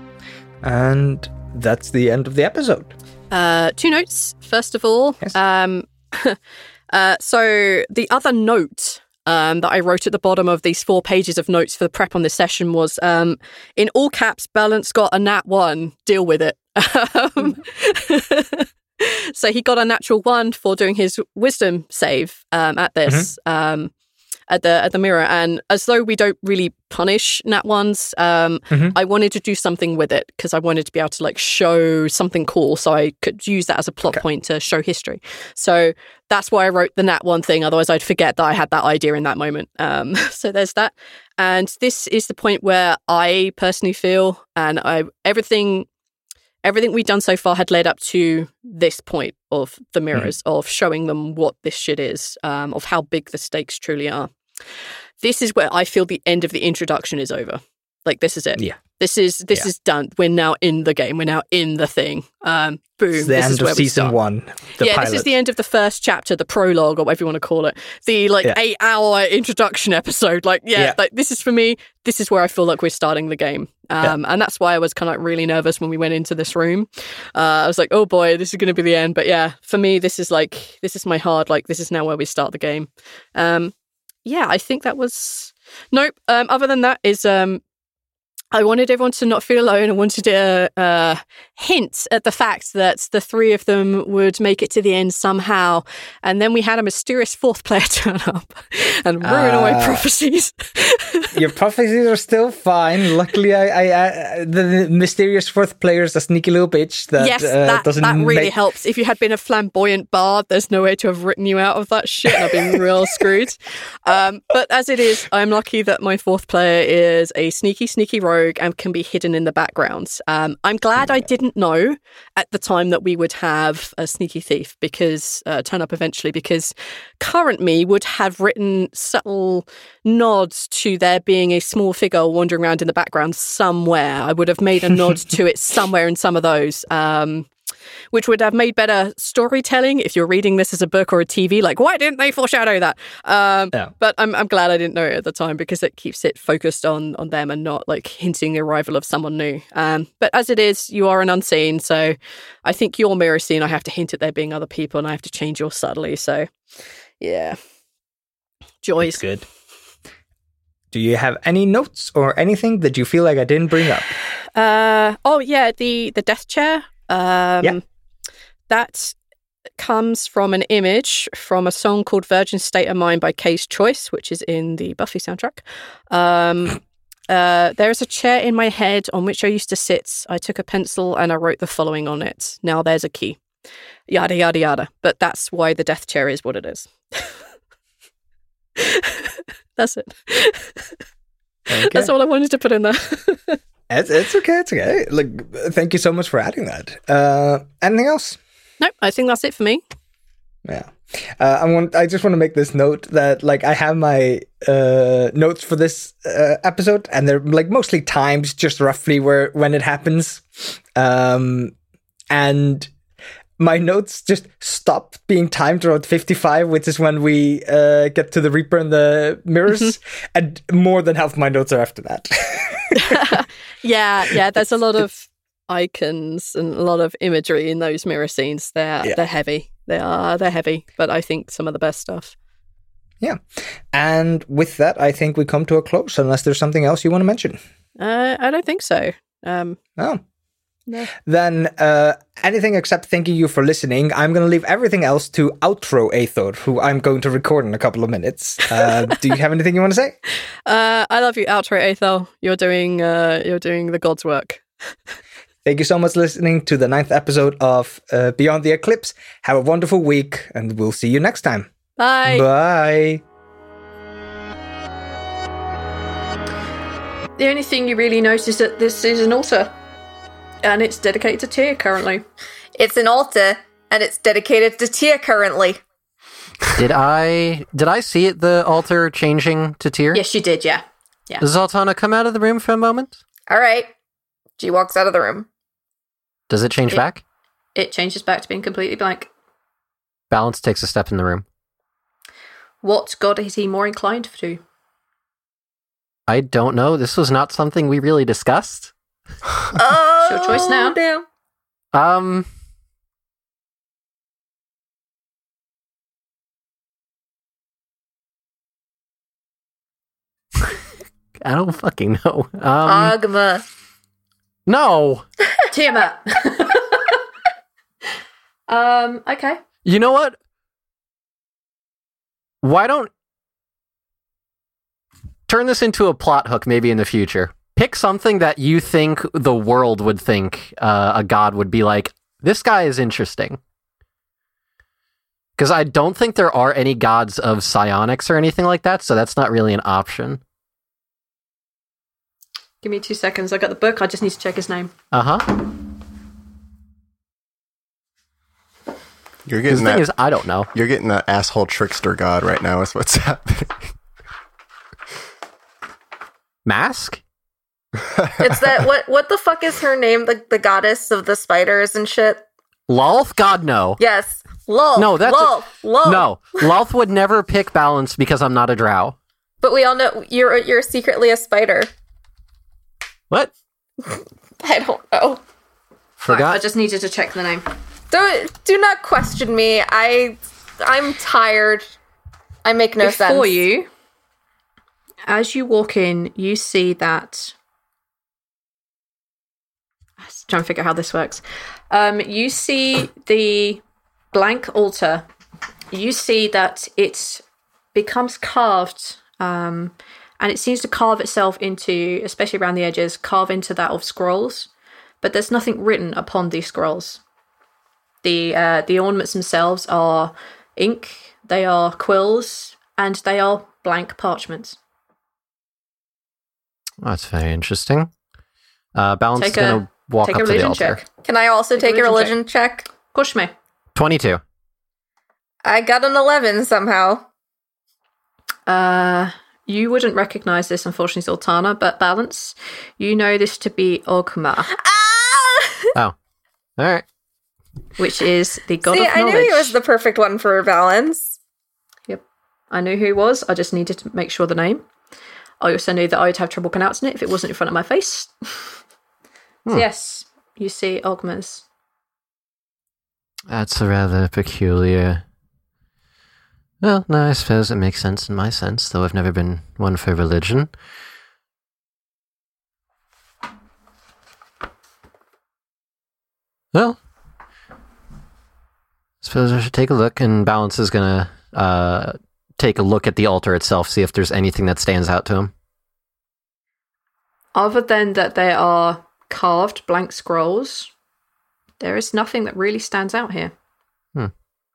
Speaker 3: And that's the end of the episode.
Speaker 4: Uh, two notes. First of all,
Speaker 3: yes.
Speaker 4: um, uh, so the other note um, that I wrote at the bottom of these four pages of notes for the prep on this session was, um, in all caps, Balance got a nat one, deal with it. Um, so he got a natural one for doing his wisdom save um, at this. Mm-hmm. Um, at the at the mirror, and as though we don't really punish nat ones, um, mm-hmm. I wanted to do something with it because I wanted to be able to like show something cool, so I could use that as a plot okay. point to show history. So that's why I wrote the nat one thing. Otherwise, I'd forget that I had that idea in that moment. Um, so there's that, and this is the point where I personally feel, and I everything. Everything we've done so far had led up to this point of the mirrors, mm. of showing them what this shit is, um, of how big the stakes truly are. This is where I feel the end of the introduction is over. Like, this is it.
Speaker 3: Yeah.
Speaker 4: This is this yeah. is done. We're now in the game. We're now in the thing. Um, boom.
Speaker 3: It's the
Speaker 4: this
Speaker 3: end
Speaker 4: is where
Speaker 3: of season
Speaker 4: we
Speaker 3: one. The
Speaker 4: yeah,
Speaker 3: pilot.
Speaker 4: This is the end of the first chapter, the prologue, or whatever you want to call it. The like
Speaker 3: yeah.
Speaker 4: eight-hour introduction episode. Like, yeah, yeah, like this is for me. This is where I feel like we're starting the game, um, yeah. and that's why I was kind of like really nervous when we went into this room. Uh, I was like, oh boy, this is going to be the end. But yeah, for me, this is like this is my hard. Like, this is now where we start the game. Um, yeah, I think that was nope. Um, other than that, is um. I wanted everyone to not feel alone. I wanted to uh, hint at the fact that the three of them would make it to the end somehow. And then we had a mysterious fourth player turn up and ruin uh, all my prophecies.
Speaker 3: Your prophecies are still fine. Luckily, I, I, I the, the mysterious fourth player is a sneaky little bitch that
Speaker 4: yes,
Speaker 3: uh,
Speaker 4: that,
Speaker 3: doesn't
Speaker 4: that really
Speaker 3: make...
Speaker 4: helps. If you had been a flamboyant bard, there's no way to have written you out of that shit. And I've been real screwed. Um, but as it is, I'm lucky that my fourth player is a sneaky, sneaky rogue and can be hidden in the background. Um, I'm glad I didn't know at the time that we would have a sneaky thief because uh, turn up eventually, because current me would have written subtle nods to there being a small figure wandering around in the background somewhere. I would have made a nod to it somewhere in some of those. Um, which would have made better storytelling if you're reading this as a book or a T V. Like, why didn't they foreshadow that? Um, yeah. But I'm I'm glad I didn't know it at the time because it keeps it focused on on them and not like hinting the arrival of someone new. Um, but as it is, you are an unseen. So I think your mirror scene, I have to hint at there being other people and I have to change yours subtly. So yeah. Joys.
Speaker 3: That's good. Do you have any notes or anything that you feel like I didn't bring up?
Speaker 4: Uh, oh, yeah, the, the death chair. Um, yeah. That comes from an image from a song called Virgin State of Mind by Kay's Choice, which is in the Buffy soundtrack. Um, uh, there is a chair in my head on which I used to sit. I took a pencil and I wrote the following on it. Now there's a key. Yada, yada, yada. But that's why the death chair is what it is. That's it. Okay. That's all I wanted to put in there.
Speaker 3: It's, it's okay. It's okay. Like, thank you so much for adding that. Uh, anything else?
Speaker 4: Nope. I think that's it for me.
Speaker 3: Yeah. Uh, I want. I just want to make this note that, like, I have my uh, notes for this uh, episode, and they're like mostly timed just roughly where when it happens, um, and my notes just stop being timed around fifty-five, which is when we uh, get to the Reaper and the mirrors, mm-hmm. and more than half my notes are after that.
Speaker 4: yeah, yeah. There's a lot of icons and a lot of imagery in those mirror scenes. They're yeah. they're heavy. They are they're heavy, but I think some of the best stuff.
Speaker 3: Yeah, and with that, I think we come to a close. Unless there's something else you want to mention.
Speaker 4: Uh, I don't think so. Um,
Speaker 3: oh.
Speaker 4: No.
Speaker 3: Then uh, anything except thanking you for listening. I'm going to leave everything else to outro Aethor, who I'm going to record in a couple of minutes. Uh, do you have anything you want to say?
Speaker 4: Uh, I love you, outro Aethor. You're doing uh, you're doing the God's work.
Speaker 3: Thank you so much for listening to the ninth episode of uh, Beyond the Eclipse. Have a wonderful week, and we'll see you next time.
Speaker 4: Bye.
Speaker 3: Bye.
Speaker 5: The only thing you really notice is that this is an altar, and it's dedicated to Tyr currently.
Speaker 6: It's an altar, and it's dedicated to Tyr currently.
Speaker 7: Did I did I see it, the altar changing to Tyr?
Speaker 5: Yes, you did, yeah. Yeah.
Speaker 7: Does Zoltana come out of the room for a moment?
Speaker 6: All right. She walks out of the room.
Speaker 7: Does it change
Speaker 5: It-
Speaker 7: back?
Speaker 5: It changes back to being completely blank.
Speaker 7: Balance takes a step in the room.
Speaker 5: What god is he more inclined to?
Speaker 7: I don't know. This was not something we really discussed.
Speaker 6: Oh,
Speaker 5: your choice now.
Speaker 6: Damn.
Speaker 7: Um... I don't fucking know. Um,
Speaker 6: Agma.
Speaker 7: no.
Speaker 5: Tiamat. um, okay.
Speaker 7: You know what? Why don't... Turn this into a plot hook maybe in the future. Pick something that you think the world would think uh, a god would be like, this guy is interesting. Because I don't think there are any gods of psionics or anything like that, so that's not really an option.
Speaker 5: Give me two seconds. I got the book. I just need to check his name.
Speaker 7: Uh-huh.
Speaker 8: You're
Speaker 7: The
Speaker 8: getting
Speaker 7: thing
Speaker 8: that.
Speaker 7: is, I don't know.
Speaker 8: You're getting that asshole trickster god right now. Is what's happening.
Speaker 7: Mask?
Speaker 6: It's that, what What the fuck is her name? The, the goddess of the spiders and shit?
Speaker 7: Lolth? God, no.
Speaker 6: Yes. Lol.
Speaker 7: No, that's a-
Speaker 6: Lol. Lol.
Speaker 7: No. Lolth would never pick balance because I'm not a drow.
Speaker 6: But we all know you're you're secretly a spider.
Speaker 7: What?
Speaker 6: I don't know.
Speaker 7: Forgot?
Speaker 5: I just needed to check the name.
Speaker 6: Don't do not question me. I I'm tired. I make no sense.
Speaker 5: Before you, as you walk in, you see that. I'm trying to figure out how this works. Um, you see the blank altar. You see that it becomes carved, um, and it seems to carve itself into, especially around the edges, carve into that of scrolls. But there's nothing written upon these scrolls. The uh, the ornaments themselves are ink, they are quills, and they are blank parchments.
Speaker 7: That's very interesting. Uh, balance
Speaker 5: Take
Speaker 7: is going
Speaker 5: a-
Speaker 7: to walk
Speaker 5: take
Speaker 7: up
Speaker 5: a
Speaker 7: to the
Speaker 5: religion
Speaker 7: altar.
Speaker 5: check.
Speaker 6: Can I also
Speaker 5: Take a
Speaker 6: take a
Speaker 5: religion
Speaker 6: religion check?
Speaker 5: Push me.
Speaker 7: twenty-two.
Speaker 6: I got an eleven somehow.
Speaker 5: Uh, you wouldn't recognize this, unfortunately, Sultana, but Balance, you know this to be Ogma,
Speaker 6: Ah!
Speaker 7: Oh. All right.
Speaker 5: which is the god
Speaker 6: See,
Speaker 5: of
Speaker 6: I
Speaker 5: knowledge.
Speaker 6: knew he was the perfect one for balance.
Speaker 5: Yep. I knew who he was. I just needed to make sure the name. I also knew that I'd have trouble pronouncing it if it wasn't in front of my face. So yes, you see Ogmas.
Speaker 7: That's a rather peculiar... Well, no, I suppose it makes sense in my sense, though I've never been one for religion. Well, I suppose I should take a look, and Balance is gonna uh, take a look at the altar itself, see if there's anything that stands out to him.
Speaker 5: Other than that there are carved blank scrolls, there is nothing that really stands out here.
Speaker 7: Hmm.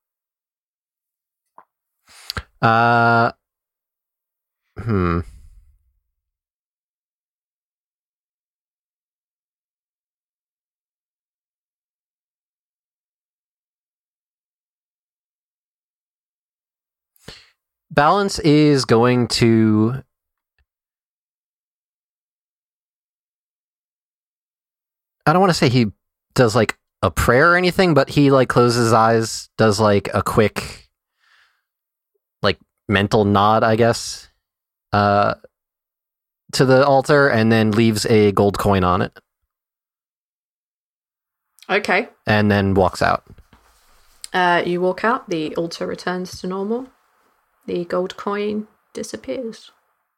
Speaker 7: Uh, hmm. Balance is going to... I don't want to say he does like a prayer or anything, but he like closes his eyes, does like a quick like mental nod, I guess, uh, to the altar, and then leaves a gold coin on it,
Speaker 5: Okay.
Speaker 7: and then walks out.
Speaker 5: Uh, you walk out, the altar returns to normal. The gold coin disappears.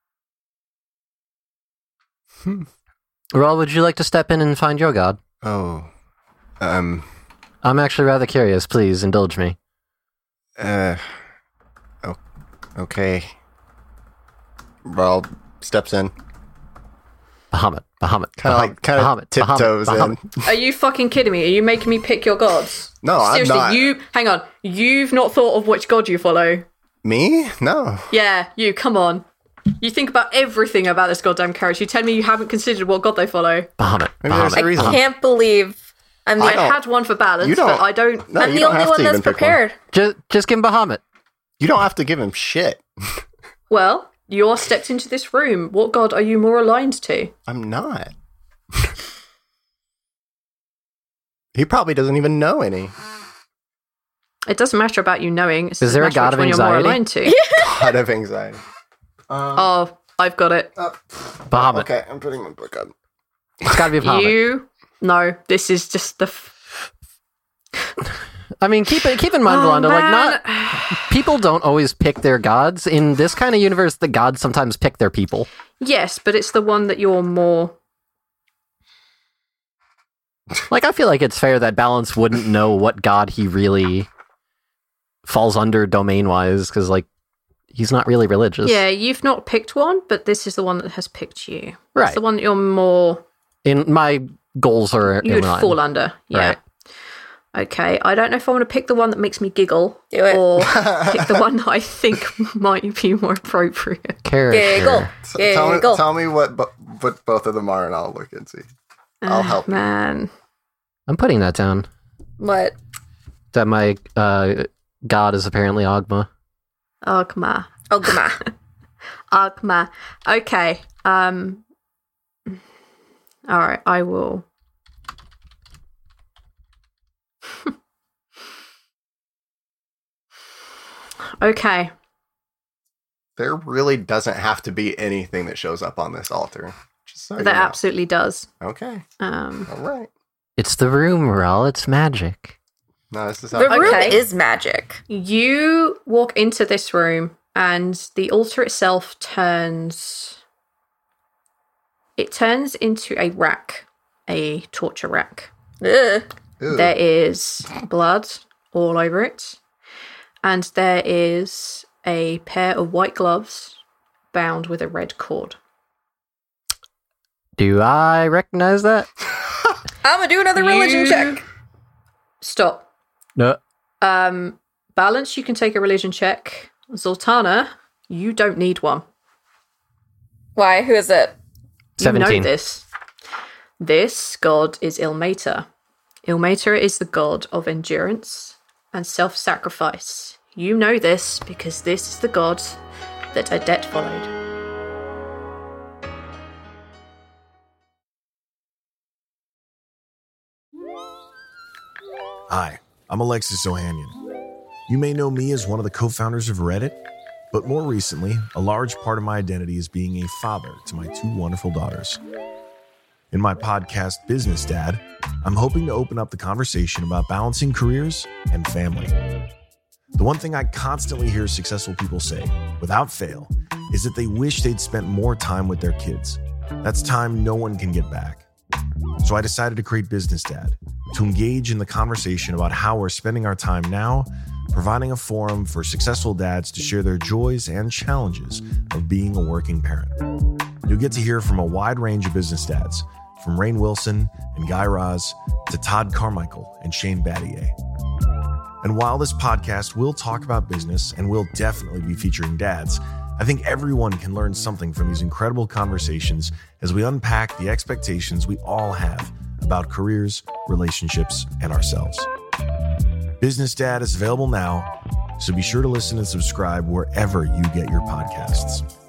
Speaker 7: Raul, would you like to step in and find your god?
Speaker 8: Oh, um,
Speaker 7: I'm actually rather curious. Please indulge me.
Speaker 8: uh, oh, okay. Raul steps in.
Speaker 7: Bahamut. Bahamut.
Speaker 8: Kind of like kind
Speaker 7: Bahamut,
Speaker 8: of tiptoes
Speaker 7: Bahamut,
Speaker 8: in.
Speaker 5: Are you fucking kidding me? Are you making me pick your gods?
Speaker 8: No, I'm
Speaker 5: Seriously,
Speaker 8: not.
Speaker 5: you hang on. You've not thought of which god you follow.
Speaker 8: Me? No.
Speaker 5: Yeah, you. Come on. You think about everything about this goddamn character. You tell me you haven't considered what god they follow.
Speaker 7: Bahamut.
Speaker 8: Maybe there's a
Speaker 7: Bahamut.
Speaker 8: reason.
Speaker 6: Can't believe I'm the,
Speaker 8: I
Speaker 5: I
Speaker 8: don't-
Speaker 5: had one for balance,
Speaker 8: You don't-
Speaker 5: but I don't.
Speaker 8: No,
Speaker 6: I'm
Speaker 8: you
Speaker 6: the
Speaker 8: don't
Speaker 6: only
Speaker 8: have
Speaker 6: one
Speaker 8: to
Speaker 6: that's
Speaker 8: even pick one.
Speaker 6: prepared.
Speaker 7: Just, just give him Bahamut.
Speaker 8: You don't have to give him shit.
Speaker 5: Well, you're stepped into this room. What god are you more aligned to?
Speaker 8: I'm not. He probably doesn't even know any.
Speaker 5: It doesn't matter about you knowing. It's
Speaker 7: Is
Speaker 5: just
Speaker 7: there a
Speaker 5: matter
Speaker 7: god
Speaker 5: which
Speaker 7: of
Speaker 5: one you're more
Speaker 7: anxiety?
Speaker 5: aligned to.
Speaker 8: God of anxiety. Um,
Speaker 5: Oh, I've got it.
Speaker 7: Bahamut.
Speaker 8: okay, I'm putting my book on.
Speaker 7: It's got to be a Bahamut.
Speaker 5: You. No, this is just the. F-
Speaker 7: I mean, keep it, keep in mind,
Speaker 5: Oh,
Speaker 7: Rolanda, like
Speaker 5: man.
Speaker 7: not people don't always pick their gods. In this kind of universe, the gods sometimes pick their people.
Speaker 5: Yes, but it's the one that you're more.
Speaker 7: Like, I feel like it's fair that Balance wouldn't know what god he really falls under domain-wise, because, like, he's not really religious.
Speaker 5: Yeah, you've not picked one, but this is the one that has picked you.
Speaker 7: Right.
Speaker 5: It's the one that you're more.
Speaker 7: In my goals are
Speaker 5: You
Speaker 7: in
Speaker 5: would
Speaker 7: line.
Speaker 5: fall under. Yeah.
Speaker 7: Right.
Speaker 5: Okay, I don't know if I want to pick the one that makes me giggle
Speaker 6: Do it.
Speaker 5: or pick the one that I think might be more appropriate.
Speaker 7: Character.
Speaker 6: Giggle.
Speaker 8: So tell, me,
Speaker 6: Giggle.
Speaker 8: tell me what bo- what both of them are, and I'll look and see. I'll help you.
Speaker 5: Man.
Speaker 7: I'm putting that down.
Speaker 6: What?
Speaker 7: That my uh, god is apparently Ogma.
Speaker 5: Ogma.
Speaker 6: Oh, come on.
Speaker 5: Ogma. Okay. Um. All right. I will. Okay.
Speaker 8: There really doesn't have to be anything that shows up on this altar. Just so you
Speaker 5: That
Speaker 8: know.
Speaker 5: absolutely does.
Speaker 8: Okay.
Speaker 5: Um.
Speaker 8: All right.
Speaker 7: It's the room, Rawl. It's magic.
Speaker 8: No, this is how.
Speaker 6: The room
Speaker 5: Okay.
Speaker 6: is magic.
Speaker 5: You walk into this room, and the altar itself turns. It turns into a rack, a torture rack.
Speaker 6: Ugh.
Speaker 8: Ew.
Speaker 5: There is blood all over it, and there is a pair of white gloves bound with a red cord.
Speaker 7: Do I recognize that?
Speaker 6: I'm gonna do another religion
Speaker 5: You-
Speaker 6: check.
Speaker 5: Stop.
Speaker 7: No.
Speaker 5: Um, Balance, you can take a religion check. Zoltana, you don't need one.
Speaker 6: Why? Who is it?
Speaker 5: You
Speaker 7: seventeen.
Speaker 5: know this. This god is Ilmater. Ilmater is the god of endurance and self-sacrifice. You know this because this is the god that Adet followed.
Speaker 9: Hi, I'm Alexis Ohanian. You may know me as one of the co-founders of Reddit, but more recently, a large part of my identity is being a father to my two wonderful daughters. In my podcast, Business Dad, I'm hoping to open up the conversation about balancing careers and family. The one thing I constantly hear successful people say, without fail, is that they wish they'd spent more time with their kids. That's time no one can get back. So I decided to create Business Dad, to engage in the conversation about how we're spending our time now, providing a forum for successful dads to share their joys and challenges of being a working parent. You'll get to hear from a wide range of business dads, from Rainn Wilson and Guy Raz to Todd Carmichael and Shane Battier. And while this podcast will talk about business and will definitely be featuring dads, I think everyone can learn something from these incredible conversations as we unpack the expectations we all have about careers, relationships, and ourselves. Business Dad is available now, so be sure to listen and subscribe wherever you get your podcasts.